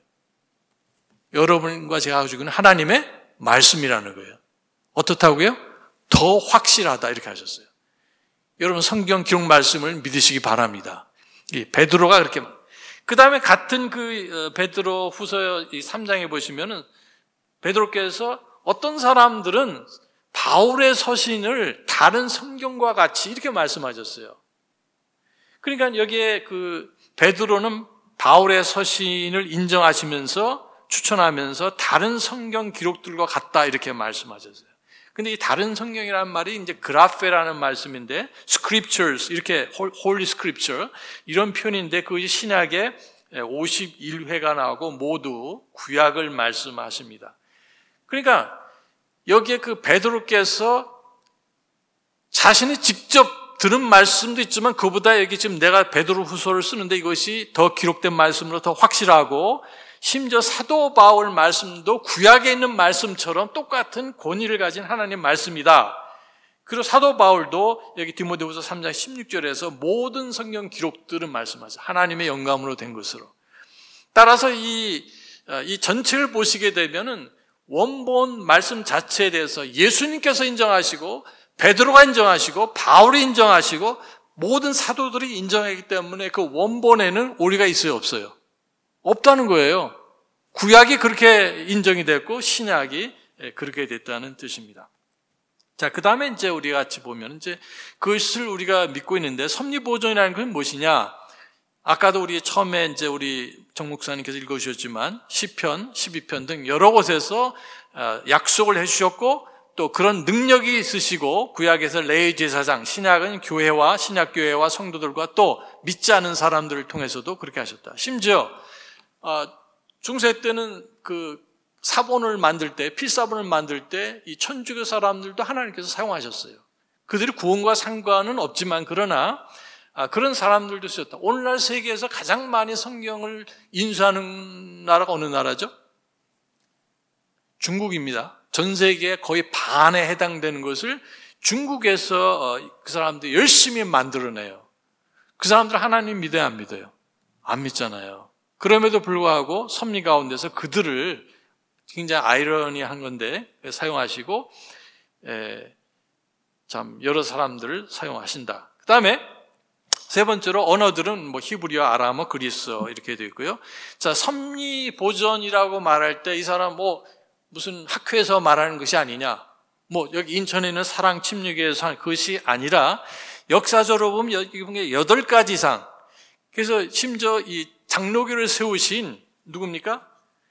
여러분과 제가 가지고 있는 하나님의 말씀이라는 거예요. 어떻다고요? 더 확실하다 이렇게 하셨어요. 여러분 성경 기록 말씀을 믿으시기 바랍니다. 이 베드로가 그렇게 그 다음에 같은 그 베드로 후서 삼 장에 보시면은 베드로께서 어떤 사람들은 바울의 서신을 다른 성경과 같이 이렇게 말씀하셨어요. 그러니까 여기에 그 베드로는 바울의 서신을 인정하시면서 추천하면서 다른 성경 기록들과 같다 이렇게 말씀하셨어요. 근데 이 다른 성경이라는 말이 이제 그라페라는 말씀인데 scriptures 이렇게 holy scripture 이런 표현인데 그것이 신약에 오십일 회가 나오고 모두 구약을 말씀하십니다. 그러니까 여기에 그 베드로께서 자신이 직접 들은 말씀도 있지만 그보다 여기 지금 내가 베드로 후서를 쓰는데 이것이 더 기록된 말씀으로 더 확실하고 심지어 사도 바울 말씀도 구약에 있는 말씀처럼 똑같은 권위를 가진 하나님 말씀이다. 그리고 사도 바울도 여기 디모데후서 삼 장 십육 절에서 모든 성경 기록들은 말씀하죠. 하나님의 영감으로 된 것으로. 따라서 이, 이 전체를 보시게 되면은 원본 말씀 자체에 대해서 예수님께서 인정하시고 베드로가 인정하시고 바울이 인정하시고 모든 사도들이 인정하기 때문에 그 원본에는 오류가 있어요, 없어요? 없다는 거예요. 구약이 그렇게 인정이 됐고 신약이 그렇게 됐다는 뜻입니다. 자, 그 다음에 이제 우리 같이 보면 이제 그것을 우리가 믿고 있는데 섭리보존이라는 건 무엇이냐? 아까도 우리 처음에 이제 우리 정 목사님께서 읽어주셨지만 시편, 십이 편 등 여러 곳에서 약속을 해주셨고 또 그런 능력이 있으시고 구약에서 레위 제사장, 신약은 교회와 신약교회와 성도들과 또 믿지 않은 사람들을 통해서도 그렇게 하셨다. 심지어 중세 때는 그 사본을 만들 때, 필사본을 만들 때 이 천주교 사람들도 하나님께서 사용하셨어요. 그들이 구원과 상관은 없지만 그러나 그런 사람들도 쓰였다. 오늘날 세계에서 가장 많이 성경을 인수하는 나라가 어느 나라죠? 중국입니다. 전 세계의 거의 반에 해당되는 것을 중국에서 그 사람들이 열심히 만들어내요. 그 사람들 하나님 믿어야 안 믿어요? 안 믿잖아요. 그럼에도 불구하고 섭리 가운데서 그들을 굉장히 아이러니한 건데 사용하시고 에, 참 여러 사람들을 사용하신다. 그 다음에 세 번째로 언어들은 뭐 히브리어, 아람어, 그리스어 이렇게 되어 있고요. 자, 섭리 보전이라고 말할 때 이 사람 뭐 무슨 학회에서 말하는 것이 아니냐. 뭐 여기 인천에 있는 사랑 침례교회에서 하는 것이 아니라 역사적으로 보면 여기 보면 여덟 가지 이상. 그래서 심지어 이 장로교를 세우신 누굽니까?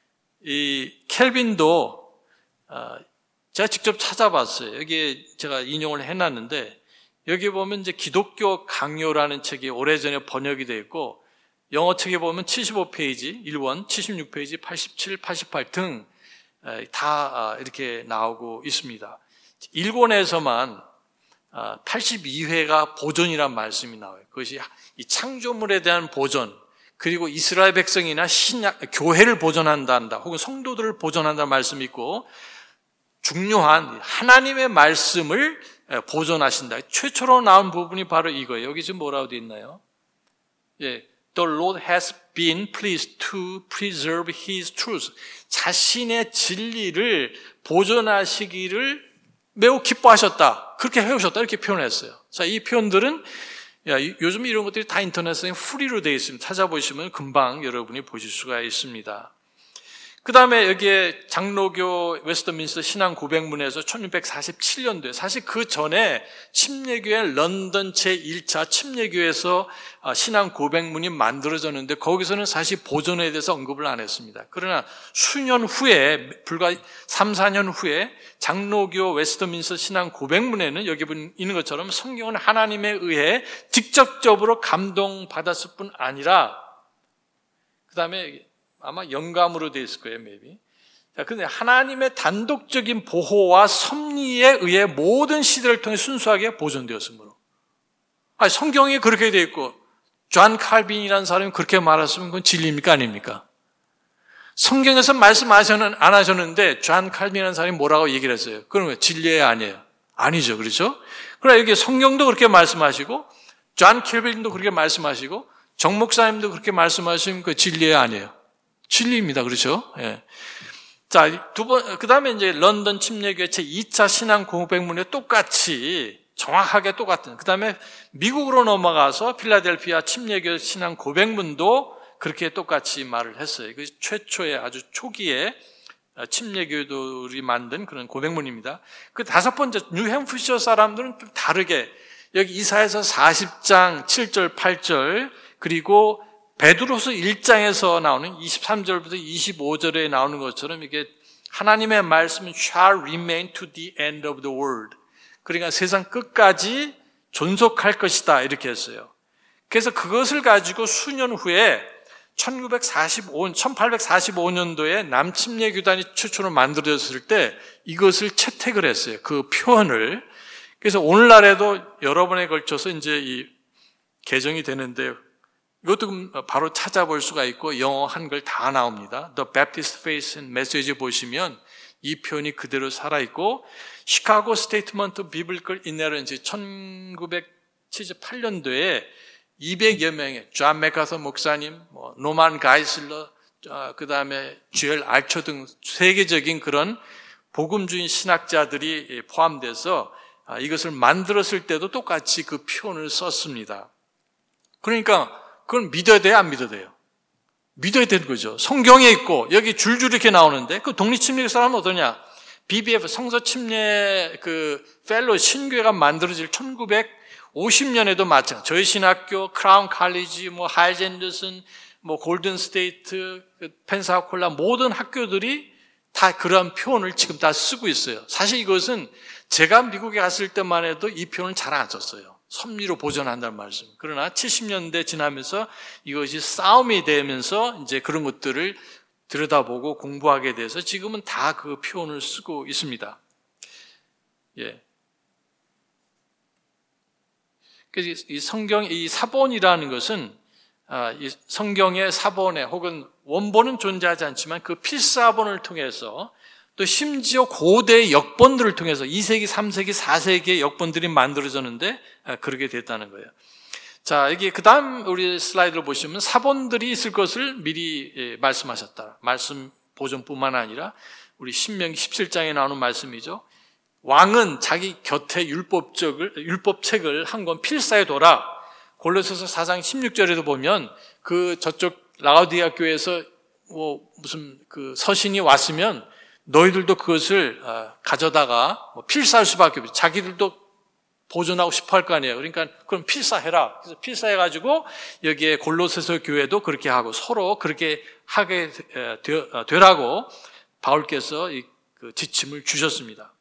이 켈빈도 어, 제가 직접 찾아봤어요. 여기에 제가 인용을 해놨는데 여기 보면 이제 기독교 강요라는 책이 오래전에 번역이 되어 있고 영어 책에 보면 칠십오 페이지, 일 권, 칠십육 페이지, 팔십칠, 팔십팔 등 다 이렇게 나오고 있습니다. 일 권에서만 팔십이 회가 보존이란 말씀이 나와요. 그것이 이 창조물에 대한 보존, 그리고 이스라엘 백성이나 신약, 교회를 보존한다, 혹은 성도들을 보존한다는 말씀이 있고 중요한 하나님의 말씀을 보존하신다. 최초로 나온 부분이 바로 이거예요. 여기 지금 뭐라고 되어 있나요? 예, The Lord has been pleased to preserve His truth. 자신의 진리를 보존하시기를 매우 기뻐하셨다. 그렇게 해오셨다. 이렇게 표현했어요. 자, 이 표현들은 야, 요즘 이런 것들이 다 인터넷에 프리로 되어 있습니다. 찾아보시면 금방 여러분이 보실 수가 있습니다. 그 다음에 여기에 장로교 웨스트민스터 신앙 고백문에서 천육백사십칠 년도에 사실 그 전에 침례교회 런던 제일 차 침례교회에서 신앙 고백문이 만들어졌는데 거기서는 사실 보존에 대해서 언급을 안 했습니다. 그러나 수년 후에 불과 삼, 사 년 후에 장로교 웨스트민스터 신앙 고백문에는 여기 있는 것처럼 성경은 하나님에 의해 직접적으로 감동받았을 뿐 아니라 그 다음에 아마 영감으로 되어 있을 거예요, maybe. 자, 근데 하나님의 단독적인 보호와 섭리에 의해 모든 시대를 통해 순수하게 보존되었으므로. 아니, 성경에 그렇게 되어 있고, 존 칼빈이라는 사람이 그렇게 말했으면 그건 진리입니까? 아닙니까? 성경에서 말씀하셔는, 안 하셨는데, 존 칼빈이라는 사람이 뭐라고 얘기를 했어요? 그러면 진리예요, 아니에요? 아니죠, 그렇죠? 그러나 여기 성경도 그렇게 말씀하시고, 존 칼빈도 그렇게 말씀하시고, 정 목사님도 그렇게 말씀하시면 그 진리예요, 아니에요? 진리입니다. 그렇죠? 예. 자, 두 번, 그 다음에 이제 런던 침례교회 제이 차 신앙 고백문에 똑같이, 정확하게 똑같은, 그 다음에 미국으로 넘어가서 필라델피아 침례교회 신앙 고백문도 그렇게 똑같이 말을 했어요. 그 최초의 아주 초기에 침례교회들이 만든 그런 고백문입니다. 그 다섯 번째, 뉴햄프셔 사람들은 좀 다르게, 여기 이사야서 사십 장 칠 절, 팔 절, 그리고 베드로서 일 장에서 나오는 이십삼 절부터 이십오 절에 나오는 것처럼 이게 하나님의 말씀은 shall remain to the end of the world. 그러니까 세상 끝까지 존속할 것이다 이렇게 했어요. 그래서 그것을 가지고 수년 후에 천구백사십오, 천팔백사십오 년도에 남침례교단이 최초로 만들어졌을 때 이것을 채택을 했어요. 그 표현을. 그래서 오늘날에도 여러 번에 걸쳐서 이제 이 개정이 되는데 이것도 바로 찾아볼 수가 있고 영어 한글 다 나옵니다. The Baptist Faith and Message 보시면 이 표현이 그대로 살아있고 시카고 Statement of Biblical Inerrancy 천구백칠십팔 년도에 이백여 명의 존 맥카서 목사님, 뭐 노만 가이슬러, 그 다음에 주엘 알처 등 세계적인 그런 복음주의 신학자들이 포함돼서 이것을 만들었을 때도 똑같이 그 표현을 썼습니다. 그러니까 그건 믿어야 돼요, 안 믿어야 돼요? 믿어야 되는 거죠. 성경에 있고 여기 줄줄 이렇게 나오는데 그 독립침례 사람은 어떠냐? 비비에프 성서침례 그 펠로 신교회가 만들어질 천구백오십 년에도 마찬가지. 저희 신학교, 크라운 칼리지, 뭐 하이즈 앤더슨, 뭐 골든 스테이트, 펜사콜라 모든 학교들이 다 그런 표현을 지금 다 쓰고 있어요. 사실 이것은 제가 미국에 갔을 때만 해도 이 표현을 잘 안 썼어요. 섭리로 보존한다는 말씀. 그러나 칠십 년대 지나면서 이것이 싸움이 되면서 이제 그런 것들을 들여다보고 공부하게 돼서 지금은 다 그 표현을 쓰고 있습니다. 예. 그래서 이 성경, 이 사본이라는 것은 이 성경의 사본에 혹은 원본은 존재하지 않지만 그 필사본을 통해서 또 심지어 고대 역본들을 통해서 이 세기, 삼 세기, 사 세기의 역본들이 만들어졌는데 그렇게 됐다는 거예요. 자, 여기 그 다음 우리 슬라이드를 보시면 사본들이 있을 것을 미리 말씀하셨다. 말씀 보존뿐만 아니라 우리 신명기 십칠 장에 나오는 말씀이죠. 왕은 자기 곁에 율법적을, 율법책을 한 권 필사해 둬라. 골로새서 사 장 십육 절에도 보면 그 저쪽 라오디아 교회에서 뭐 무슨 그 서신이 왔으면 너희들도 그것을 가져다가 필사할 수밖에 없어요. 자기들도 보존하고 싶어 할 거 아니에요. 그러니까 그럼 필사해라. 그래서 필사해가지고 여기에 골로새서 교회도 그렇게 하고 서로 그렇게 하게 되라고 바울께서 그 지침을 주셨습니다.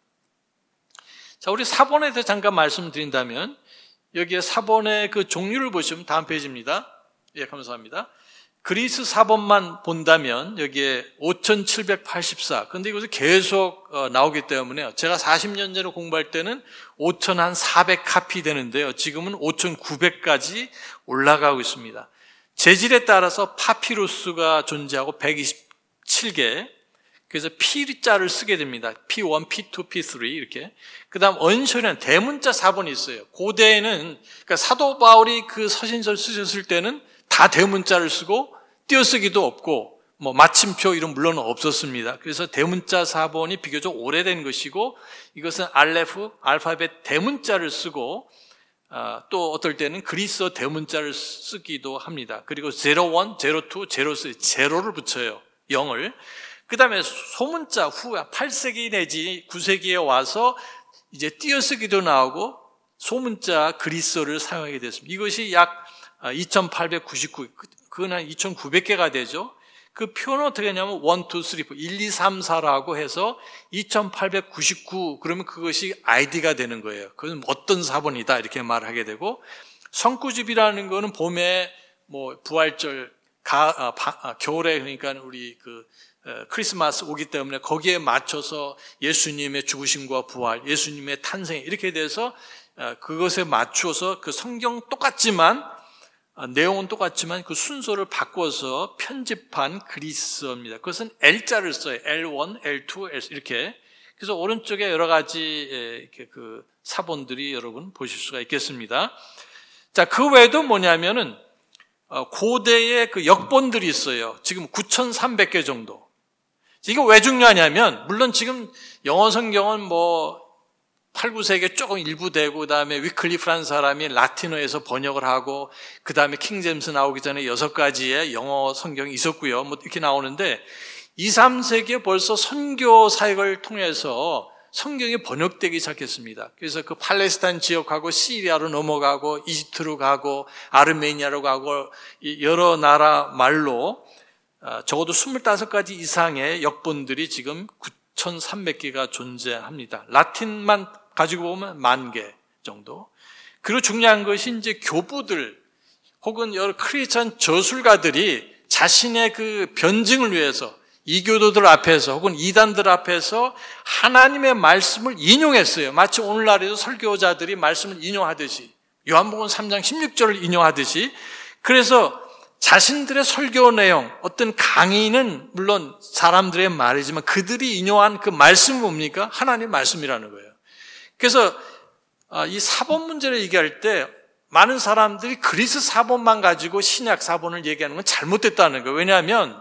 자, 우리 사본에 대해서 잠깐 말씀드린다면 여기에 사본의 그 종류를 보시면 다음 페이지입니다. 예, 감사합니다. 그리스 사본만 본다면 여기에 오천칠백팔십사. 근데 이것이 계속 나오기 때문에 제가 사십 년 전에 공부할 때는 오천사백 카피 되는데요. 지금은 오천구백까지 올라가고 있습니다. 재질에 따라서 파피루스가 존재하고 백이십칠 개. 그래서 P자를 쓰게 됩니다. 피 원, 피 투, 피 쓰리 이렇게. 그 다음 언셔리는 대문자 사본이 있어요. 고대에는 그러니까 사도 바울이 그 서신서를 쓰셨을 때는 다 대문자를 쓰고 띄어쓰기도 없고 뭐 마침표 이런 물론 없었습니다. 그래서 대문자 사본이 비교적 오래된 것이고 이것은 알레프, 알파벳 대문자를 쓰고 어, 또 어떨 때는 그리스어 대문자를 쓰기도 합니다. 그리고 제로 원, 제로 투, 제로 쓰리, 제로를 붙여요. 영을. 그 다음에 소문자 후 팔 세기 내지 구 세기에 와서 이제 띄어쓰기도 나오고 소문자 그리스어를 사용하게 됐습니다. 이것이 약 이천팔백구십구, 그건 한 이천구백 개가 되죠. 그 표는 어떻게 하냐면 일, 이, 삼, 사, 일, 이, 삼, 사라고 해서 이천팔백구십구 그러면 그것이 아이디가 되는 거예요. 그건 어떤 사본이다 이렇게 말하게 되고 성구집이라는 거는 봄에 뭐 부활절, 가, 아, 바, 아, 겨울에 그러니까 우리 그 크리스마스 오기 때문에 거기에 맞춰서 예수님의 죽으심과 부활, 예수님의 탄생 이렇게 돼서 그것에 맞추어서 그 성경 똑같지만 내용은 똑같지만 그 순서를 바꿔서 편집한 그리스어입니다. 그것은 L자를 써요. 엘 원, 엘 투, 엘 쓰리 이렇게. 그래서 오른쪽에 여러 가지 이렇게 그 사본들이 여러분 보실 수가 있겠습니다. 자, 그 외에도 뭐냐면은 고대의 그 역본들이 있어요. 지금 구천삼백 개 정도. 이거 왜 중요하냐면 물론 지금 영어 성경은 뭐 팔, 구 세기에 조금 일부 되고 그다음에 위클리프라는 사람이 라틴어에서 번역을 하고 그다음에 킹제임스 나오기 전에 여섯 가지의 영어 성경이 있었고요. 뭐 이렇게 나오는데 이, 삼 세기에 벌써 선교 사역을 통해서 성경이 번역되기 시작했습니다. 그래서 그 팔레스타인 지역하고 시리아로 넘어가고 이집트로 가고 아르메니아로 가고 여러 나라 말로 적어도 스물다섯 가지 이상의 역본들이 지금 구천삼백 개가 존재합니다. 라틴만 가지고 보면 만 개 정도. 그리고 중요한 것이 이제 교부들 혹은 여러 크리스천 저술가들이 자신의 그 변증을 위해서 이교도들 앞에서 혹은 이단들 앞에서 하나님의 말씀을 인용했어요. 마치 오늘날에도 설교자들이 말씀을 인용하듯이 요한복음 삼 장 십육 절을 인용하듯이 그래서 자신들의 설교 내용, 어떤 강의는 물론 사람들의 말이지만 그들이 인용한 그 말씀은 뭡니까? 하나님의 말씀이라는 거예요. 그래서 이 사본 문제를 얘기할 때 많은 사람들이 그리스 사본만 가지고 신약 사본을 얘기하는 건 잘못됐다는 거예요. 왜냐하면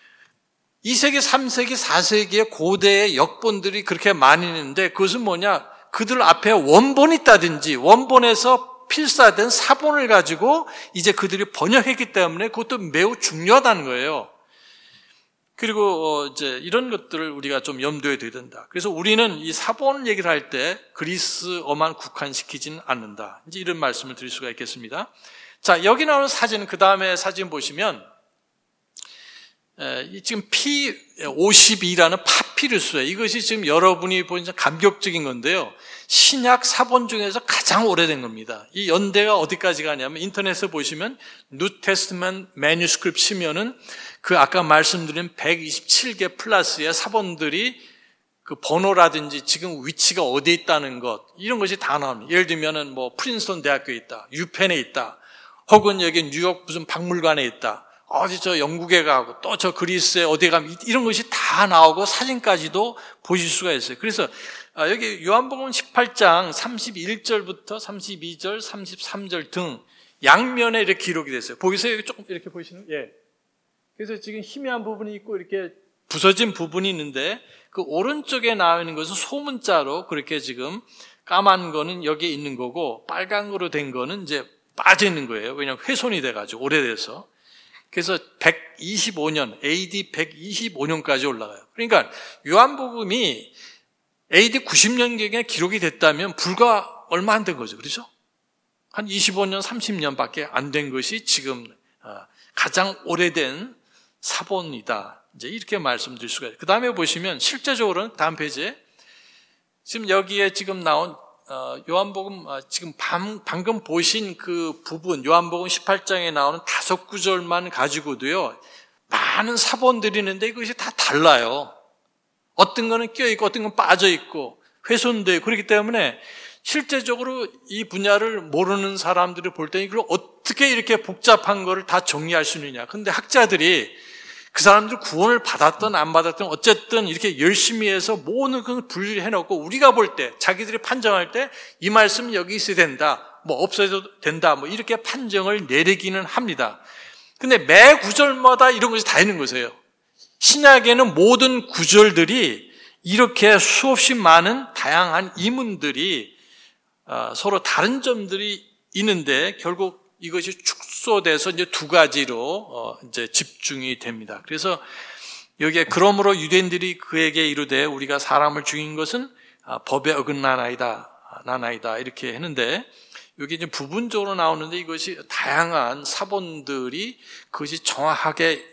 이 세기, 삼 세기, 사 세기의 고대의 역본들이 그렇게 많이 있는데 그것은 뭐냐? 그들 앞에 원본이 있다든지 원본에서 필사된 사본을 가지고 이제 그들이 번역했기 때문에 그것도 매우 중요하다는 거예요. 그리고 이제 이런 것들을 우리가 좀 염두에 둬야 된다. 그래서 우리는 이 사본 얘기를 할 때 그리스어만 국한시키지는 않는다. 이제 이런 말씀을 드릴 수가 있겠습니다. 자, 여기 나오는 사진, 그 다음에 사진 보시면 지금 피 오십이라는 파피루스예요. 이것이 지금 여러분이 보는 감격적인 건데요. 신약 사본 중에서 가장 오래된 겁니다. 이 연대가 어디까지 가냐면 인터넷에 보시면 뉴 테스트먼트 매뉴스크립트 치면은 그 아까 말씀드린 백이십칠 개 플러스의 사본들이 그 번호라든지 지금 위치가 어디에 있다는 것 이런 것이 다 나옵니다. 예를 들면은 뭐 프린스턴 대학교에 있다, 유펜에 있다, 혹은 여기 뉴욕 무슨 박물관에 있다. 어디 저 영국에 가고 또 저 그리스에 어디에 가면 이런 것이 다 나오고 사진까지도 보실 수가 있어요. 그래서 여기 요한복음 십팔 장 삼십일 절부터 삼십이 절, 삼십삼 절 등 양면에 이렇게 기록이 됐어요. 보이세요? 여기 조금 이렇게 보이시는? 예. 그래서 지금 희미한 부분이 있고 이렇게 부서진 부분이 있는데 그 오른쪽에 나와 있는 것은 소문자로 그렇게 지금 까만 거는 여기에 있는 거고 빨간 거로 된 거는 이제 빠져 있는 거예요. 왜냐하면 훼손이 돼가지고 오래돼서. 그래서 백이십오 년, 에이디 백이십오 년까지 올라가요. 그러니까 요한복음이 에이디 구십 년경에 기록이 됐다면 불과 얼마 안 된 거죠. 그렇죠? 한 이십오 년, 삼십 년밖에 안 된 것이 지금 가장 오래된 사본이다. 이제 이렇게 말씀드릴 수가 있어요. 그 다음에 보시면 실제적으로는 다음 페이지에 지금 여기에 지금 나온 요한복음 지금 방금 보신 그 부분 요한복음 십팔 장에 나오는 다섯 구절만 가지고도요 많은 사본들이 있는데 이것이 다 달라요. 어떤 거는 껴있고 어떤 건 빠져있고 훼손되고 그렇기 때문에 실제적으로 이 분야를 모르는 사람들이 볼 때 이걸 어떻게 이렇게 복잡한 거를 다 정리할 수 있느냐. 근데 학자들이 그 사람들 구원을 받았든 안 받았든 어쨌든 이렇게 열심히 해서 모든 걸 분리를 해놓고 우리가 볼 때 자기들이 판정할 때 이 말씀은 여기 있어야 된다. 뭐 없어도 된다. 뭐 이렇게 판정을 내리기는 합니다. 근데 매 구절마다 이런 것이 다 있는 거예요. 신약에는 모든 구절들이 이렇게 수없이 많은 다양한 이문들이 서로 다른 점들이 있는데 결국 이것이 축소돼서 이제 두 가지로 이제 집중이 됩니다. 그래서 여기에 그러므로 유대인들이 그에게 이르되 우리가 사람을 죽인 것은 법에 어긋나나이다, 나나이다 이렇게 했는데 여기 이제 부분적으로 나오는데 이것이 다양한 사본들이 그것이 정확하게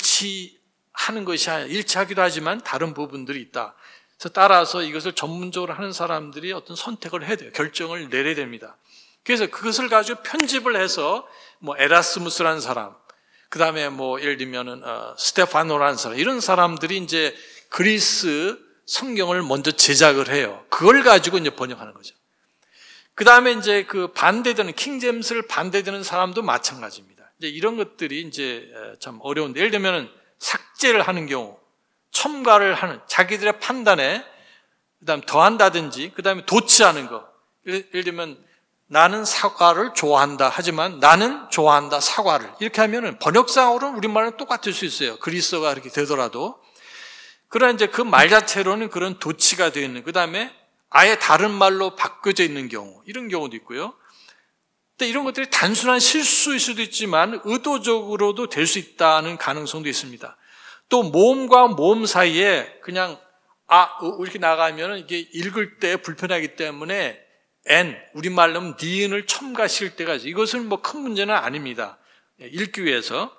일치하는 것이 아니라 일치하기도 하지만 다른 부분들이 있다. 그래서 따라서 이것을 전문적으로 하는 사람들이 어떤 선택을 해야 돼요. 결정을 내려야 됩니다. 그래서 그것을 가지고 편집을 해서 뭐 에라스무스라는 사람, 그 다음에 뭐 예를 들면은 어, 스테파노라는 사람, 이런 사람들이 이제 그리스 성경을 먼저 제작을 해요. 그걸 가지고 이제 번역하는 거죠. 그 다음에 이제 그 반대되는 킹제임스를 반대되는 사람도 마찬가지입니다. 이제 이런 것들이 이제 참 어려운데 예를 들면은 삭제를 하는 경우, 첨가를 하는 자기들의 판단에 그다음 더한다든지 그다음에 도치하는 거. 예를, 예를 들면 나는 사과를 좋아한다 하지만 나는 좋아한다 사과를 이렇게 하면은 번역상으로는 우리말은 똑같을 수 있어요. 그리스어가 그렇게 되더라도. 그러나 이제 그 말 자체로는 그런 도치가 되어 있는. 그다음에 아예 다른 말로 바뀌어져 있는 경우 이런 경우도 있고요. 근데 이런 것들이 단순한 실수일 수도 있지만 의도적으로도 될 수 있다는 가능성도 있습니다. 또 모음과 모음 사이에 그냥 아 이렇게 나가면 이게 읽을 때 불편하기 때문에 n 우리말로 니은을 첨가실 때가 있어요. 이것은 뭐 큰 문제는 아닙니다. 읽기 위해서.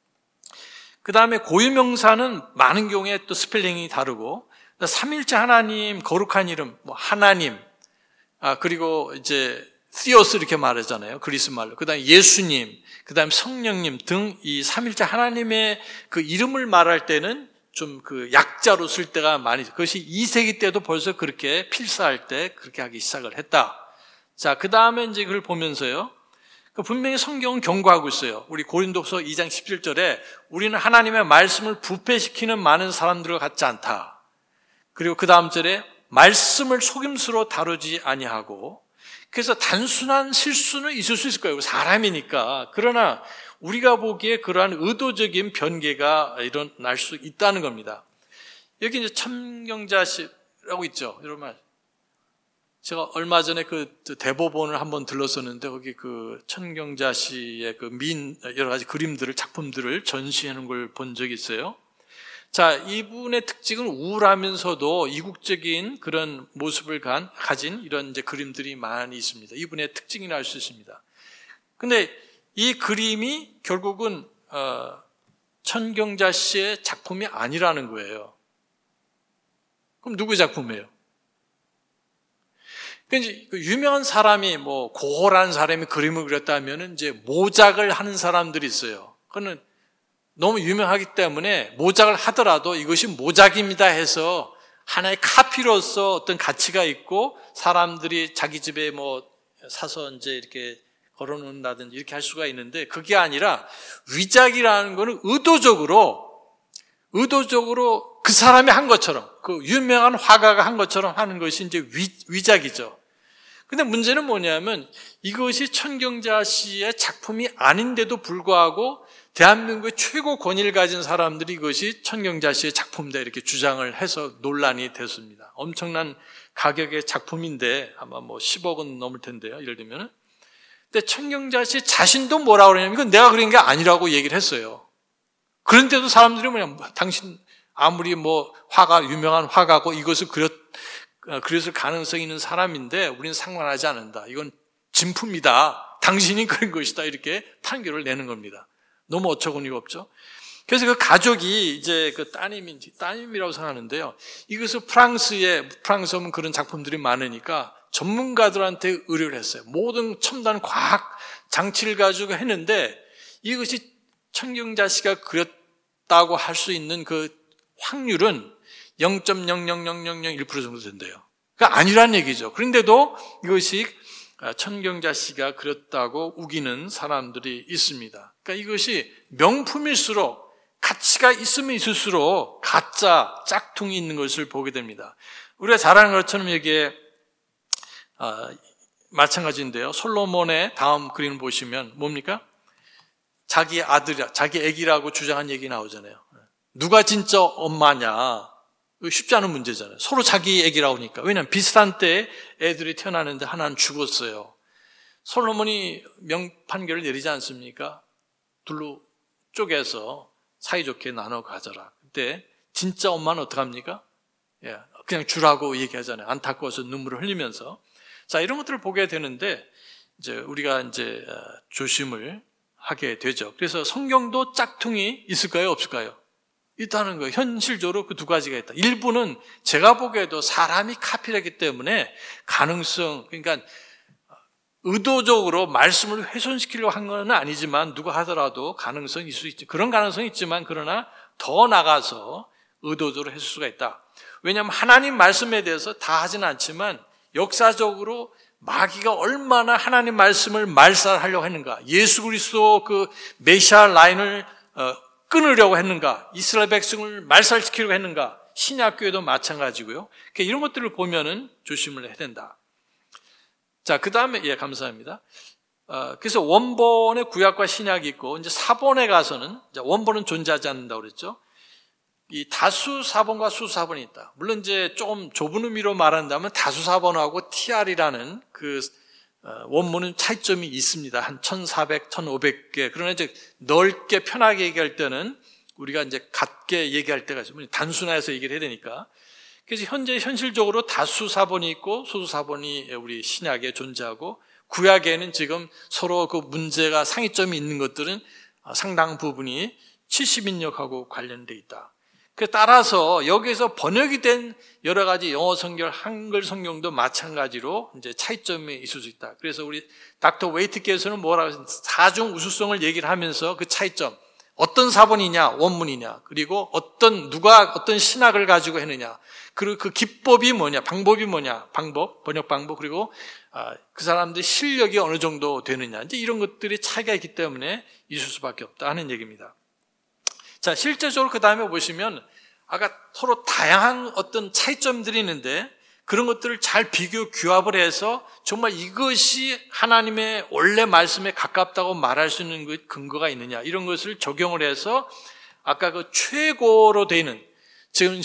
그 다음에 고유명사는 많은 경우에 또 스펠링이 다르고 삼일째 하나님 거룩한 이름 뭐 하나님 아 그리고 이제 티오스 이렇게 말하잖아요. 그리스 말로. 그 다음에 예수님, 그 다음에 성령님 등 이 삼일째 하나님의 그 이름을 말할 때는 좀 그 약자로 쓸 때가 많이 있어요. 그것이 이 세기 때도 벌써 그렇게 필사할 때 그렇게 하기 시작을 했다. 자, 그 다음에 이제 그걸 보면서요. 분명히 성경은 경고하고 있어요. 우리 고린도서 이 장 십칠 절에 우리는 하나님의 말씀을 부패시키는 많은 사람들과 같지 않다. 그리고 그 다음 절에 말씀을 속임수로 다루지 아니하고 그래서 단순한 실수는 있을 수 있을 거예요. 사람이니까. 그러나 우리가 보기에 그러한 의도적인 변개가 일어날 수 있다는 겁니다. 여기 이제 천경자시라고 있죠. 여러분, 제가 얼마 전에 그 대법원을 한번 들렀었는데 거기 그 천경자시의 그 민 여러 가지 그림들을 작품들을 전시하는 걸 본 적이 있어요. 자, 이분의 특징은 우울하면서도 이국적인 그런 모습을 간, 가진 이런 이제 그림들이 많이 있습니다. 이분의 특징이라 할 수 있습니다. 근데 이 그림이 결국은, 어, 천경자 씨의 작품이 아니라는 거예요. 그럼 누구의 작품이에요? 그 유명한 사람이 뭐 고호라는 사람이 그림을 그렸다면은 이제 모작을 하는 사람들이 있어요. 그거는 너무 유명하기 때문에 모작을 하더라도 이것이 모작입니다 해서 하나의 카피로서 어떤 가치가 있고 사람들이 자기 집에 뭐 사서 이제 이렇게 걸어놓는다든지 이렇게 할 수가 있는데 그게 아니라 위작이라는 거는 의도적으로 의도적으로 그 사람이 한 것처럼 그 유명한 화가가 한 것처럼 하는 것이 이제 위, 위작이죠. 근데 문제는 뭐냐면 이것이 천경자 씨의 작품이 아닌데도 불구하고 대한민국의 최고 권위를 가진 사람들이 이것이 천경자씨의 작품이다 이렇게 주장을 해서 논란이 됐습니다. 엄청난 가격의 작품인데 아마 뭐 십억은 넘을 텐데요. 예를 들면은. 근데 천경자씨 자신도 뭐라고 그러냐면 이건 내가 그린 게 아니라고 얘기를 했어요. 그런데도 사람들이 뭐냐, 당신 아무리 뭐 화가 유명한 화가고 이것을 그렸 그랬을 가능성이 있는 사람인데 우리는 상관하지 않는다. 이건 진품이다. 당신이 그린 것이다. 이렇게 판결을 내는 겁니다. 너무 어처구니가 없죠. 그래서 그 가족이 이제 그 따님인지 따님이라고 생각하는데요. 이것을 프랑스에 프랑스 오면 그런 작품들이 많으니까 전문가들한테 의뢰를 했어요. 모든 첨단 과학 장치를 가지고 했는데 이것이 천경자씨가 그렸다고 할 수 있는 그 확률은 영 점 영영영영일 퍼센트 정도 된대요. 그러니까 아니란 얘기죠. 그런데도 이것이 천경자씨가 그렸다고 우기는 사람들이 있습니다. 그러니까 이것이 명품일수록 가치가 있으면 있을수록 가짜 짝퉁이 있는 것을 보게 됩니다. 우리가 잘 아는 것처럼 여기에 어, 마찬가지인데요. 솔로몬의 다음 그림을 보시면 뭡니까? 자기 아들이야, 자기 아기라고 주장한 얘기 나오잖아요. 누가 진짜 엄마냐? 쉽지 않은 문제잖아요. 서로 자기 아기라고 하니까. 왜냐하면 비슷한 때에 애들이 태어나는데 하나는 죽었어요. 솔로몬이 명판결을 내리지 않습니까? 둘로 쪼개서 사이좋게 나눠 가져라. 그때 진짜 엄마는 어떡합니까? 예, 그냥 주라고 얘기하잖아요. 안타까워서 눈물을 흘리면서. 자, 이런 것들을 보게 되는데 이제 우리가 이제 조심을 하게 되죠. 그래서 성경도 짝퉁이 있을까요? 없을까요? 있다는 거예요. 현실적으로 그 두 가지가 있다. 일부는 제가 보기에도 사람이 카피를 했기 때문에 가능성, 그러니까 의도적으로 말씀을 훼손시키려고 한 건 아니지만 누가 하더라도 가능성이 있을 수 있지. 그런 가능성이 있지만 그러나 더 나가서 의도적으로 했을 수가 있다. 왜냐하면 하나님 말씀에 대해서 다 하지는 않지만 역사적으로 마귀가 얼마나 하나님 말씀을 말살하려고 했는가, 예수 그리스도 그 메시아 라인을 어, 끊으려고 했는가, 이스라엘 백성을 말살시키려고 했는가, 신약교회도 마찬가지고요. 그러니까 이런 것들을 보면은 조심을 해야 된다. 자, 그 다음에, 예, 감사합니다. 어, 그래서 원본의 구약과 신약이 있고, 이제 사본에 가서는, 이제 원본은 존재하지 않는다고 그랬죠. 이 다수 사본과 수수 사본이 있다. 물론 이제 조금 좁은 의미로 말한다면 다수 사본하고 티알이라는 그 원문은 차이점이 있습니다. 한 천사백, 천오백 개. 그러나 이제 넓게 편하게 얘기할 때는 우리가 이제 같게 얘기할 때가 있어요. 단순화해서 얘기를 해야 되니까. 그래서 현재 현실적으로 다수 사본이 있고 소수 사본이 우리 신약에 존재하고 구약에는 지금 서로 그 문제가 상이점이 있는 것들은 상당 부분이 칠십 인역하고 관련돼 있다. 따라서 여기서 번역이 된 여러 가지 영어 성경, 한글 성경도 마찬가지로 이제 차이점이 있을 수 있다. 그래서 우리 닥터 웨이트께서는 뭐라고 하셨는지 사중 우수성을 얘기를 하면서 그 차이점, 어떤 사본이냐, 원문이냐, 그리고 어떤 누가 어떤 신학을 가지고 했느냐, 그리고 그 기법이 뭐냐, 방법이 뭐냐, 방법, 번역 방법, 그리고 아, 그 사람들의 실력이 어느 정도 되느냐, 이제 이런 것들이 차이가 있기 때문에 있을 수밖에 없다 하는 얘기입니다. 자, 실제적으로 그 다음에 보시면 아까 서로 다양한 어떤 차이점들이 있는데 그런 것들을 잘 비교 규합을 해서 정말 이것이 하나님의 원래 말씀에 가깝다고 말할 수 있는 그 근거가 있느냐, 이런 것을 적용을 해서 아까 그 최고로 되는, 지금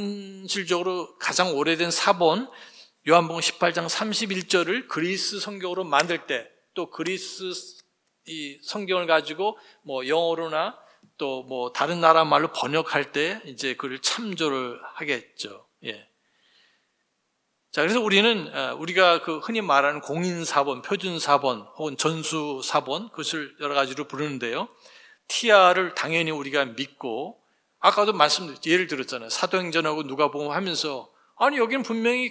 현실적으로 가장 오래된 사본 요한복음 십팔 장 삼십일 절을 그리스 성경으로 만들 때, 또 그리스 이 성경을 가지고 뭐 영어로나 또 뭐 다른 나라 말로 번역할 때 이제 그걸 참조를 하겠죠. 예. 자, 그래서 우리는 우리가 그 흔히 말하는 공인사본, 표준사본 혹은 전수사본, 그것을 여러 가지로 부르는데요. 티아를 당연히 우리가 믿고, 아까도 말씀드렸죠. 예를 들었잖아요. 사도행전하고 누가복음 하면서 아니 여기는 분명히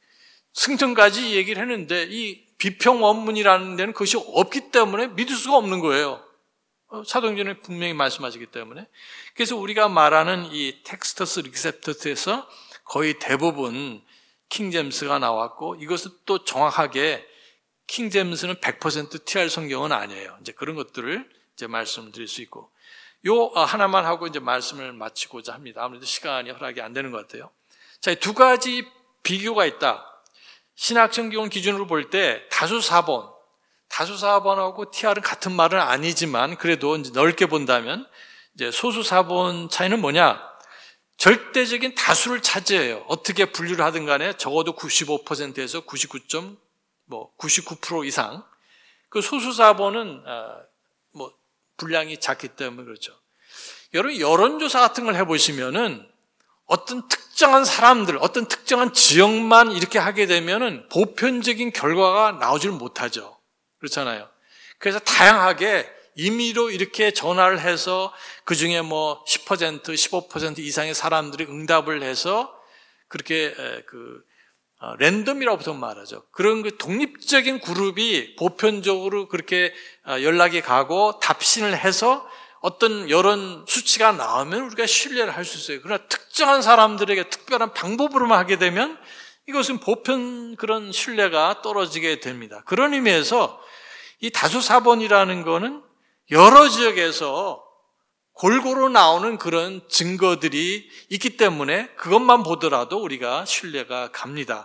승천까지 얘기를 했는데 이 비평 원문이라는 데는 그것이 없기 때문에 믿을 수가 없는 거예요. 사도행전에 분명히 말씀하시기 때문에. 그래서 우리가 말하는 이 텍스터스 리셉터스에서 거의 대부분 킹제임스가 나왔고, 이것은 또 정확하게 킹제임스는 백 퍼센트 티알 성경은 아니에요. 이제 그런 것들을 이제 말씀드릴 수 있고, 요 하나만 하고 이제 말씀을 마치고자 합니다. 아무래도 시간이 허락이 안 되는 것 같아요. 자, 두 가지 비교가 있다. 신학 성경 기준으로 볼 때 다수 사본, 다수 사 번하고 티알은 같은 말은 아니지만 그래도 이제 넓게 본다면 이제 소수 사 번 차이는 뭐냐? 절대적인 다수를 차지해요. 어떻게 분류를 하든 간에 적어도 구십오 퍼센트에서 구십구. 뭐 구십구 퍼센트 이상. 그 소수 사 번은 뭐 분량이 작기 때문에 그렇죠. 여러분 여론조사 같은 걸 해보시면은 어떤 특정한 사람들, 어떤 특정한 지역만 이렇게 하게 되면은 보편적인 결과가 나오질 못하죠. 그렇잖아요. 그래서 다양하게 임의로 이렇게 전화를 해서 그 중에 뭐 십 퍼센트, 십오 퍼센트 이상의 사람들이 응답을 해서 그렇게 그 랜덤이라고 보통 말하죠. 그런 그 독립적인 그룹이 보편적으로 그렇게 연락이 가고 답신을 해서 어떤 여론 수치가 나오면 우리가 신뢰를 할 수 있어요. 그러나 특정한 사람들에게 특별한 방법으로만 하게 되면 이것은 보편 그런 신뢰가 떨어지게 됩니다. 그런 의미에서 이 다수 사 번이라는 거는 여러 지역에서 골고루 나오는 그런 증거들이 있기 때문에 그것만 보더라도 우리가 신뢰가 갑니다.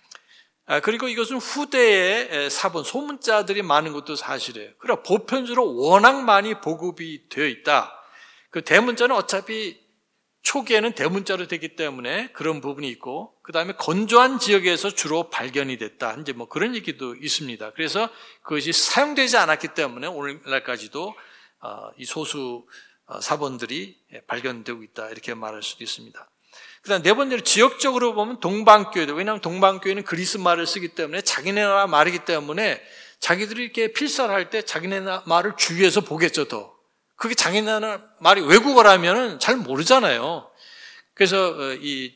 그리고 이것은 후대에 사 번, 소문자들이 많은 것도 사실이에요. 그러나 보편적으로 워낙 많이 보급이 되어 있다. 그 대문자는 어차피 초기에는 대문자로 되기 때문에 그런 부분이 있고, 그 다음에 건조한 지역에서 주로 발견이 됐다. 이제 뭐 그런 얘기도 있습니다. 그래서 그것이 사용되지 않았기 때문에 오늘날까지도 이 소수 사본들이 발견되고 있다. 이렇게 말할 수도 있습니다. 그 다음 네 번째로 지역적으로 보면 동방교회들, 왜냐하면 동방교회는 그리스 말을 쓰기 때문에 자기네 나라 말이기 때문에 자기들이 이렇게 필사를 할 때 자기네 나라 말을 주위에서 보겠죠, 더. 그게 자기네 나라 말이 외국어라면은 잘 모르잖아요. 그래서 이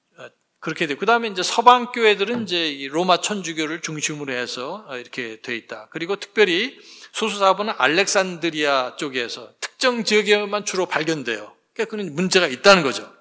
그렇게 되고, 그 다음에 이제 서방교회들은 이제 이 로마 천주교를 중심으로 해서 이렇게 돼 있다. 그리고 특별히 소수사본은 알렉산드리아 쪽에서 특정 지역에만 주로 발견돼요. 그러니까 그런 문제가 있다는 거죠.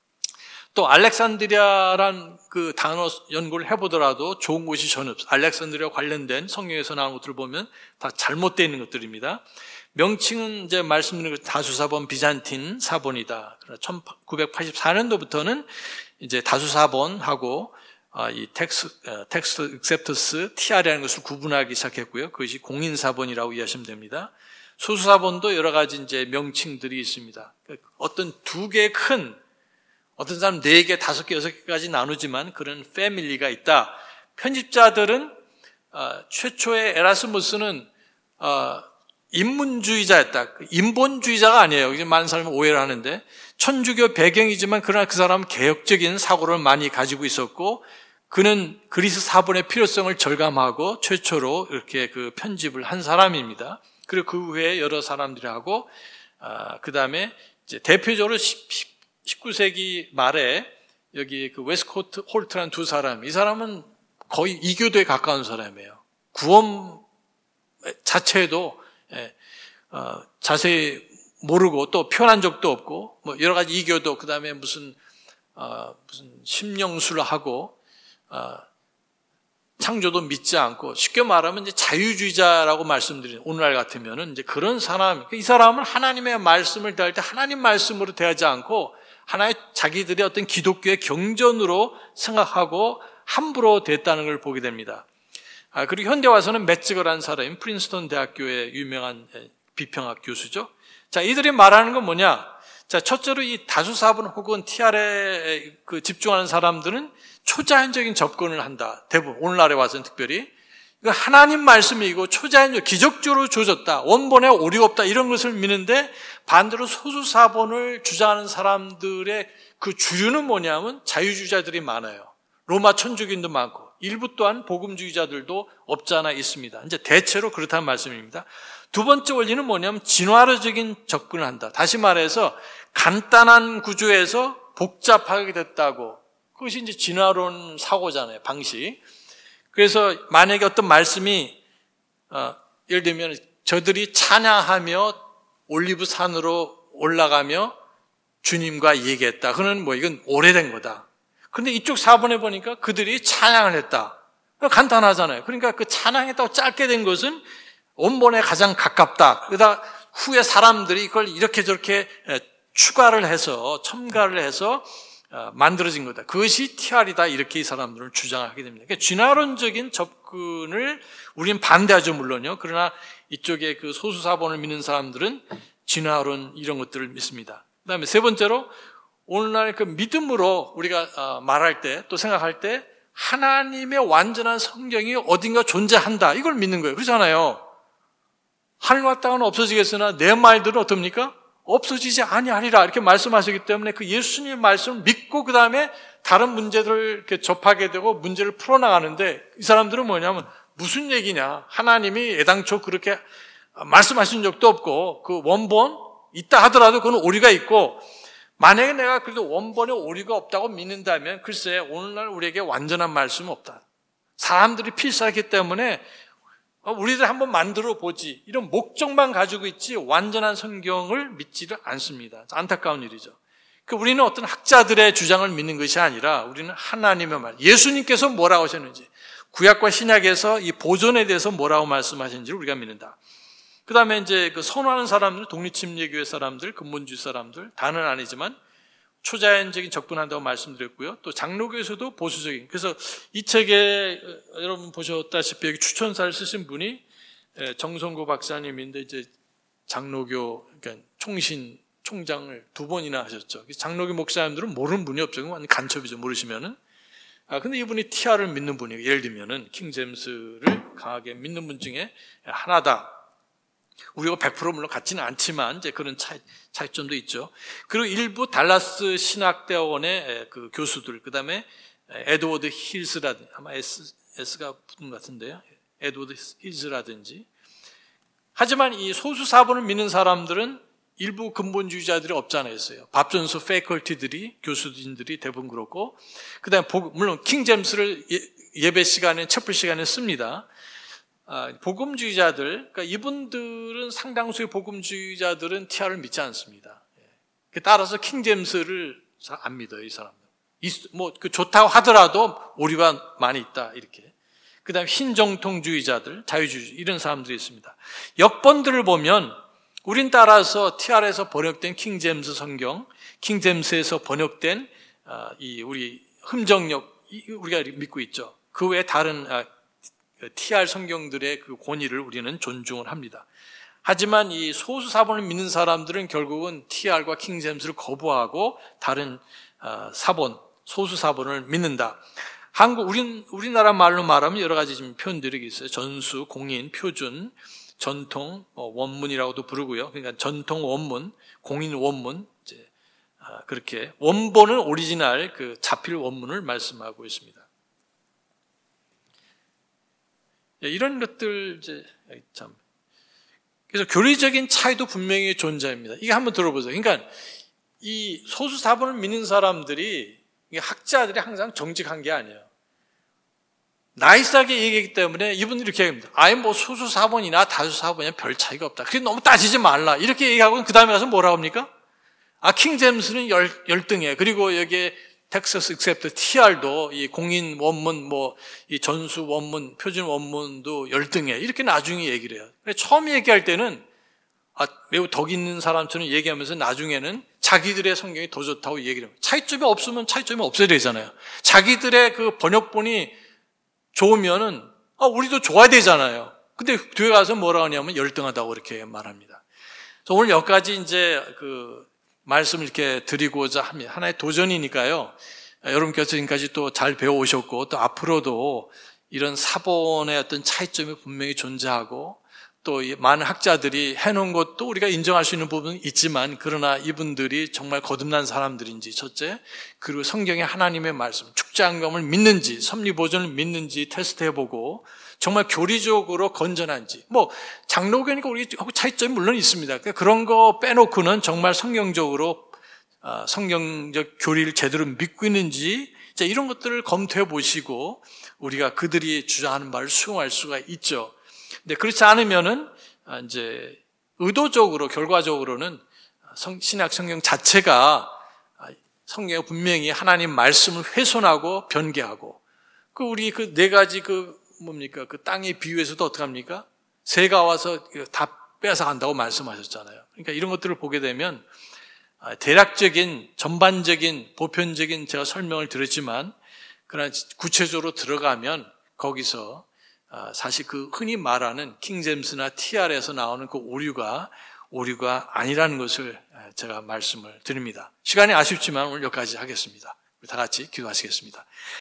또 알렉산드리아란 그 단어 연구를 해보더라도 좋은 곳이 전혀 없어요. 알렉산드리아 관련된 성경에서 나온 것들을 보면 다 잘못되어 있는 것들입니다. 명칭은 이제 말씀드린 다수사본 비잔틴 사본이다. 천구백팔십사 년도부터는 이제 다수사본하고 이 텍스, 텍스트 익셉터스 티알이라는 것을 구분하기 시작했고요. 그것이 공인사본이라고 이해하시면 됩니다. 소수사본도 여러 가지 이제 명칭들이 있습니다. 어떤 두 개의 큰, 어떤 사람 네 개, 다섯 개, 여섯 개까지 나누지만 그런 패밀리가 있다. 편집자들은 어, 최초의 에라스무스는 어, 인문주의자였다. 인본주의자가 아니에요. 이제 많은 사람이 오해를 하는데 천주교 배경이지만 그러나 그 사람은 개혁적인 사고를 많이 가지고 있었고 그는 그리스 사본의 필요성을 절감하고 최초로 이렇게 그 편집을 한 사람입니다. 그리고 그 후에 여러 사람들이 하고 어, 그 다음에 이제 대표적으로 십구 세기 말에 여기 그 웨스코트 홀트라는 두 사람, 이 사람은 거의 이교도에 가까운 사람이에요. 구원 자체도 예, 어, 자세히 모르고 또 표현한 적도 없고 뭐 여러 가지 이교도 그 다음에 무슨 어, 무슨 심령술을 하고 어, 창조도 믿지 않고 쉽게 말하면 이제 자유주의자라고 말씀드리는 오늘날 같으면은 이제 그런 사람, 이 사람은 하나님의 말씀을 대할 때 하나님 말씀으로 대하지 않고 하나의 자기들의 어떤 기독교의 경전으로 생각하고 함부로 됐다는 걸 보게 됩니다. 아, 그리고 현대 와서는 매츠거라는 사람이 프린스턴 대학교의 유명한 비평학 교수죠. 자, 이들이 말하는 건 뭐냐? 자, 첫째로 이 다수사본 혹은 티알에 그 집중하는 사람들은 초자연적인 접근을 한다. 대부분 오늘날에 와서는 특별히 하나님 말씀이고 초자연적, 기적적으로 주어졌다. 원본에 오류가 없다. 이런 것을 믿는데 반대로 소수사본을 주장하는 사람들의 그 주류는 뭐냐면 자유주의자들이 많아요. 로마 천주교인도 많고 일부 또한 복음주의자들도 없지 않아 있습니다. 이제 대체로 그렇다는 말씀입니다. 두 번째 원리는 뭐냐면 진화론적인 접근을 한다. 다시 말해서 간단한 구조에서 복잡하게 됐다고. 그것이 이제 진화론 사고잖아요. 방식. 그래서 만약에 어떤 말씀이 어, 예를 들면 저들이 찬양하며 올리브 산으로 올라가며 주님과 얘기했다. 그는 뭐 이건 오래된 거다. 그런데 이쪽 사본에 보니까 그들이 찬양을 했다. 간단하잖아요. 그러니까 그 찬양했다고 짧게 된 것은 원본에 가장 가깝다. 그러다 후에 사람들이 이걸 이렇게 저렇게 추가를 해서 첨가를 해서 만들어진 거다. 그것이 티알이다. 이렇게 이 사람들은 주장하게 됩니다. 그러니까 진화론적인 접근을 우리는 반대하죠, 물론요. 그러나 이쪽에 그 소수사본을 믿는 사람들은 진화론 이런 것들을 믿습니다. 그 다음에 세 번째로 오늘날 그 믿음으로 우리가 말할 때 또 생각할 때 하나님의 완전한 성경이 어딘가 존재한다. 이걸 믿는 거예요. 그렇잖아요. 하늘과 땅은 없어지겠으나 내 말들은 어떻습니까? 없어지지 아니하리라 이렇게 말씀하시기 때문에 그 예수님의 말씀을 믿고 그 다음에 다른 문제들을 이렇게 접하게 되고 문제를 풀어나가는데 이 사람들은 뭐냐면 무슨 얘기냐. 하나님이 애당초 그렇게 말씀하신 적도 없고 그 원본 있다 하더라도 그건 오류가 있고 만약에 내가 그래도 원본에 오류가 없다고 믿는다면 글쎄 오늘날 우리에게 완전한 말씀은 없다. 사람들이 필사하기 때문에 우리들 한번 만들어 보지 이런 목적만 가지고 있지 완전한 성경을 믿지를 않습니다. 안타까운 일이죠. 그러니까 우리는 어떤 학자들의 주장을 믿는 것이 아니라 우리는 하나님의 말, 예수님께서 뭐라고 하셨는지 구약과 신약에서 이 보존에 대해서 뭐라고 말씀하셨는지를 우리가 믿는다. 그 다음에 이제 그 선호하는 사람들, 독립침례교회 사람들, 근본주의 사람들, 다는 아니지만 초자연적인 접근한다고 말씀드렸고요. 또 장로교에서도 보수적인. 그래서 이 책에 여러분 보셨다시피 여기 추천사를 쓰신 분이 정성구 박사님인데 이제 장로교 그러니까 총신 총장을 두 번이나 하셨죠. 장로교 목사님들은 모르는 분이 없죠. 완전 간첩이죠. 모르시면은. 아 근데 이분이 티알을 믿는 분이에요. 예를 들면은 킹제임스를 강하게 믿는 분 중에 하나다. 우리가 백 퍼센트 물론 같지는 않지만 이제 그런 차이, 차이점도 있죠. 그리고 일부 달라스 신학대학원의 그 교수들, 그 다음에 에드워드 힐스라든지, 아마 S, S가 붙은 것 같은데요. 에드워드 힐스라든지. 하지만 이 소수사본을 믿는 사람들은 일부 근본주의자들이 없잖아요. 밥전수 패컬티들이, 교수진들이 대부분 그렇고, 그 다음에 물론 킹제임스를 예배 시간에, 첩불 시간에 씁니다. 복음주의자들, 그러니까 이분들은 상당수의 복음주의자들은 티알을 믿지 않습니다. 따라서 킹제임스를 잘 안 믿어요, 이 사람들. 뭐 그 좋다고 하더라도 오류가 많이 있다 이렇게. 그다음 신정통주의자들, 자유주의 이런 사람들이 있습니다. 역번들을 보면 우린 따라서 티알에서 번역된 킹제임스 성경, 킹제임스에서 번역된 이 우리 흠정역 우리가 믿고 있죠. 그 외에 다른 티알 성경들의 그 권위를 우리는 존중을 합니다. 하지만 이 소수사본을 믿는 사람들은 결국은 티알과 킹제임스를 거부하고 다른 사본, 소수사본을 믿는다. 한국, 우린, 우리나라 말로 말하면 여러 가지 지금 표현들이 있어요. 전수, 공인, 표준, 전통, 원문이라고도 부르고요. 그러니까 전통 원문, 공인 원문, 이제 그렇게 원본은 오리지널 그 자필 원문을 말씀하고 있습니다. 이런 것들 이제 참 그래서 교리적인 차이도 분명히 존재합니다. 이게 한번 들어보세요. 그러니까 이 소수사본을 믿는 사람들이 학자들이 항상 정직한 게 아니에요. 나이스하게 얘기하기 때문에 이분들이 이렇게 얘기합니다. 아예 뭐 소수사본이나 다수사본이나 별 차이가 없다. 그래 너무 따지지 말라. 이렇게 얘기하고 그 다음에 가서 뭐라고 합니까? 아 킹제임스는 열, 열등해. 그리고 여기에 텍사스 익셉트 티알도 이 공인 원문 뭐 이 전수 원문 표준 원문도 열등해 이렇게 나중에 얘기를 해요. 처음 얘기할 때는 아, 매우 덕 있는 사람처럼 얘기하면서 나중에는 자기들의 성경이 더 좋다고 얘기를 해요. 차이점이 없으면 차이점이 없어야 되잖아요. 자기들의 그 번역본이 좋으면은 아, 우리도 좋아야 되잖아요. 근데 뒤에 가서 뭐라 하냐면 열등하다고 이렇게 말합니다. 그래서 오늘 여기까지 이제 그 말씀을 이렇게 드리고자 합니다. 하나의 도전이니까요. 여러분께서 지금까지 또 잘 배워오셨고 또 앞으로도 이런 사본의 어떤 차이점이 분명히 존재하고 또 많은 학자들이 해놓은 것도 우리가 인정할 수 있는 부분은 있지만 그러나 이분들이 정말 거듭난 사람들인지 첫째 그리고 성경의 하나님의 말씀 축제한검을 믿는지 섭리보존을 믿는지 테스트해보고 정말 교리적으로 건전한지 뭐 장로교니까 우리하고 차이점이 물론 있습니다. 그러니까 그런 거 빼놓고는 정말 성경적으로 성경적 교리를 제대로 믿고 있는지 이런 것들을 검토해 보시고 우리가 그들이 주장하는 말을 수용할 수가 있죠. 근데 그렇지 않으면은 이제 의도적으로 결과적으로는 신약 성경 자체가 성경에 분명히 하나님 말씀을 훼손하고 변개하고 그 우리 그 네 가지 그 뭡니까 그 땅의 비유에서도 어떻게 합니까? 새가 와서 다 빼앗아 간다고 말씀하셨잖아요. 그러니까 이런 것들을 보게 되면 대략적인 전반적인 보편적인 제가 설명을 드렸지만 그러나 구체적으로 들어가면 거기서 사실 그 흔히 말하는 킹제임스나 티알에서 나오는 그 오류가 오류가 아니라는 것을 제가 말씀을 드립니다. 시간이 아쉽지만 오늘 여기까지 하겠습니다. 우리 다 같이 기도하시겠습니다.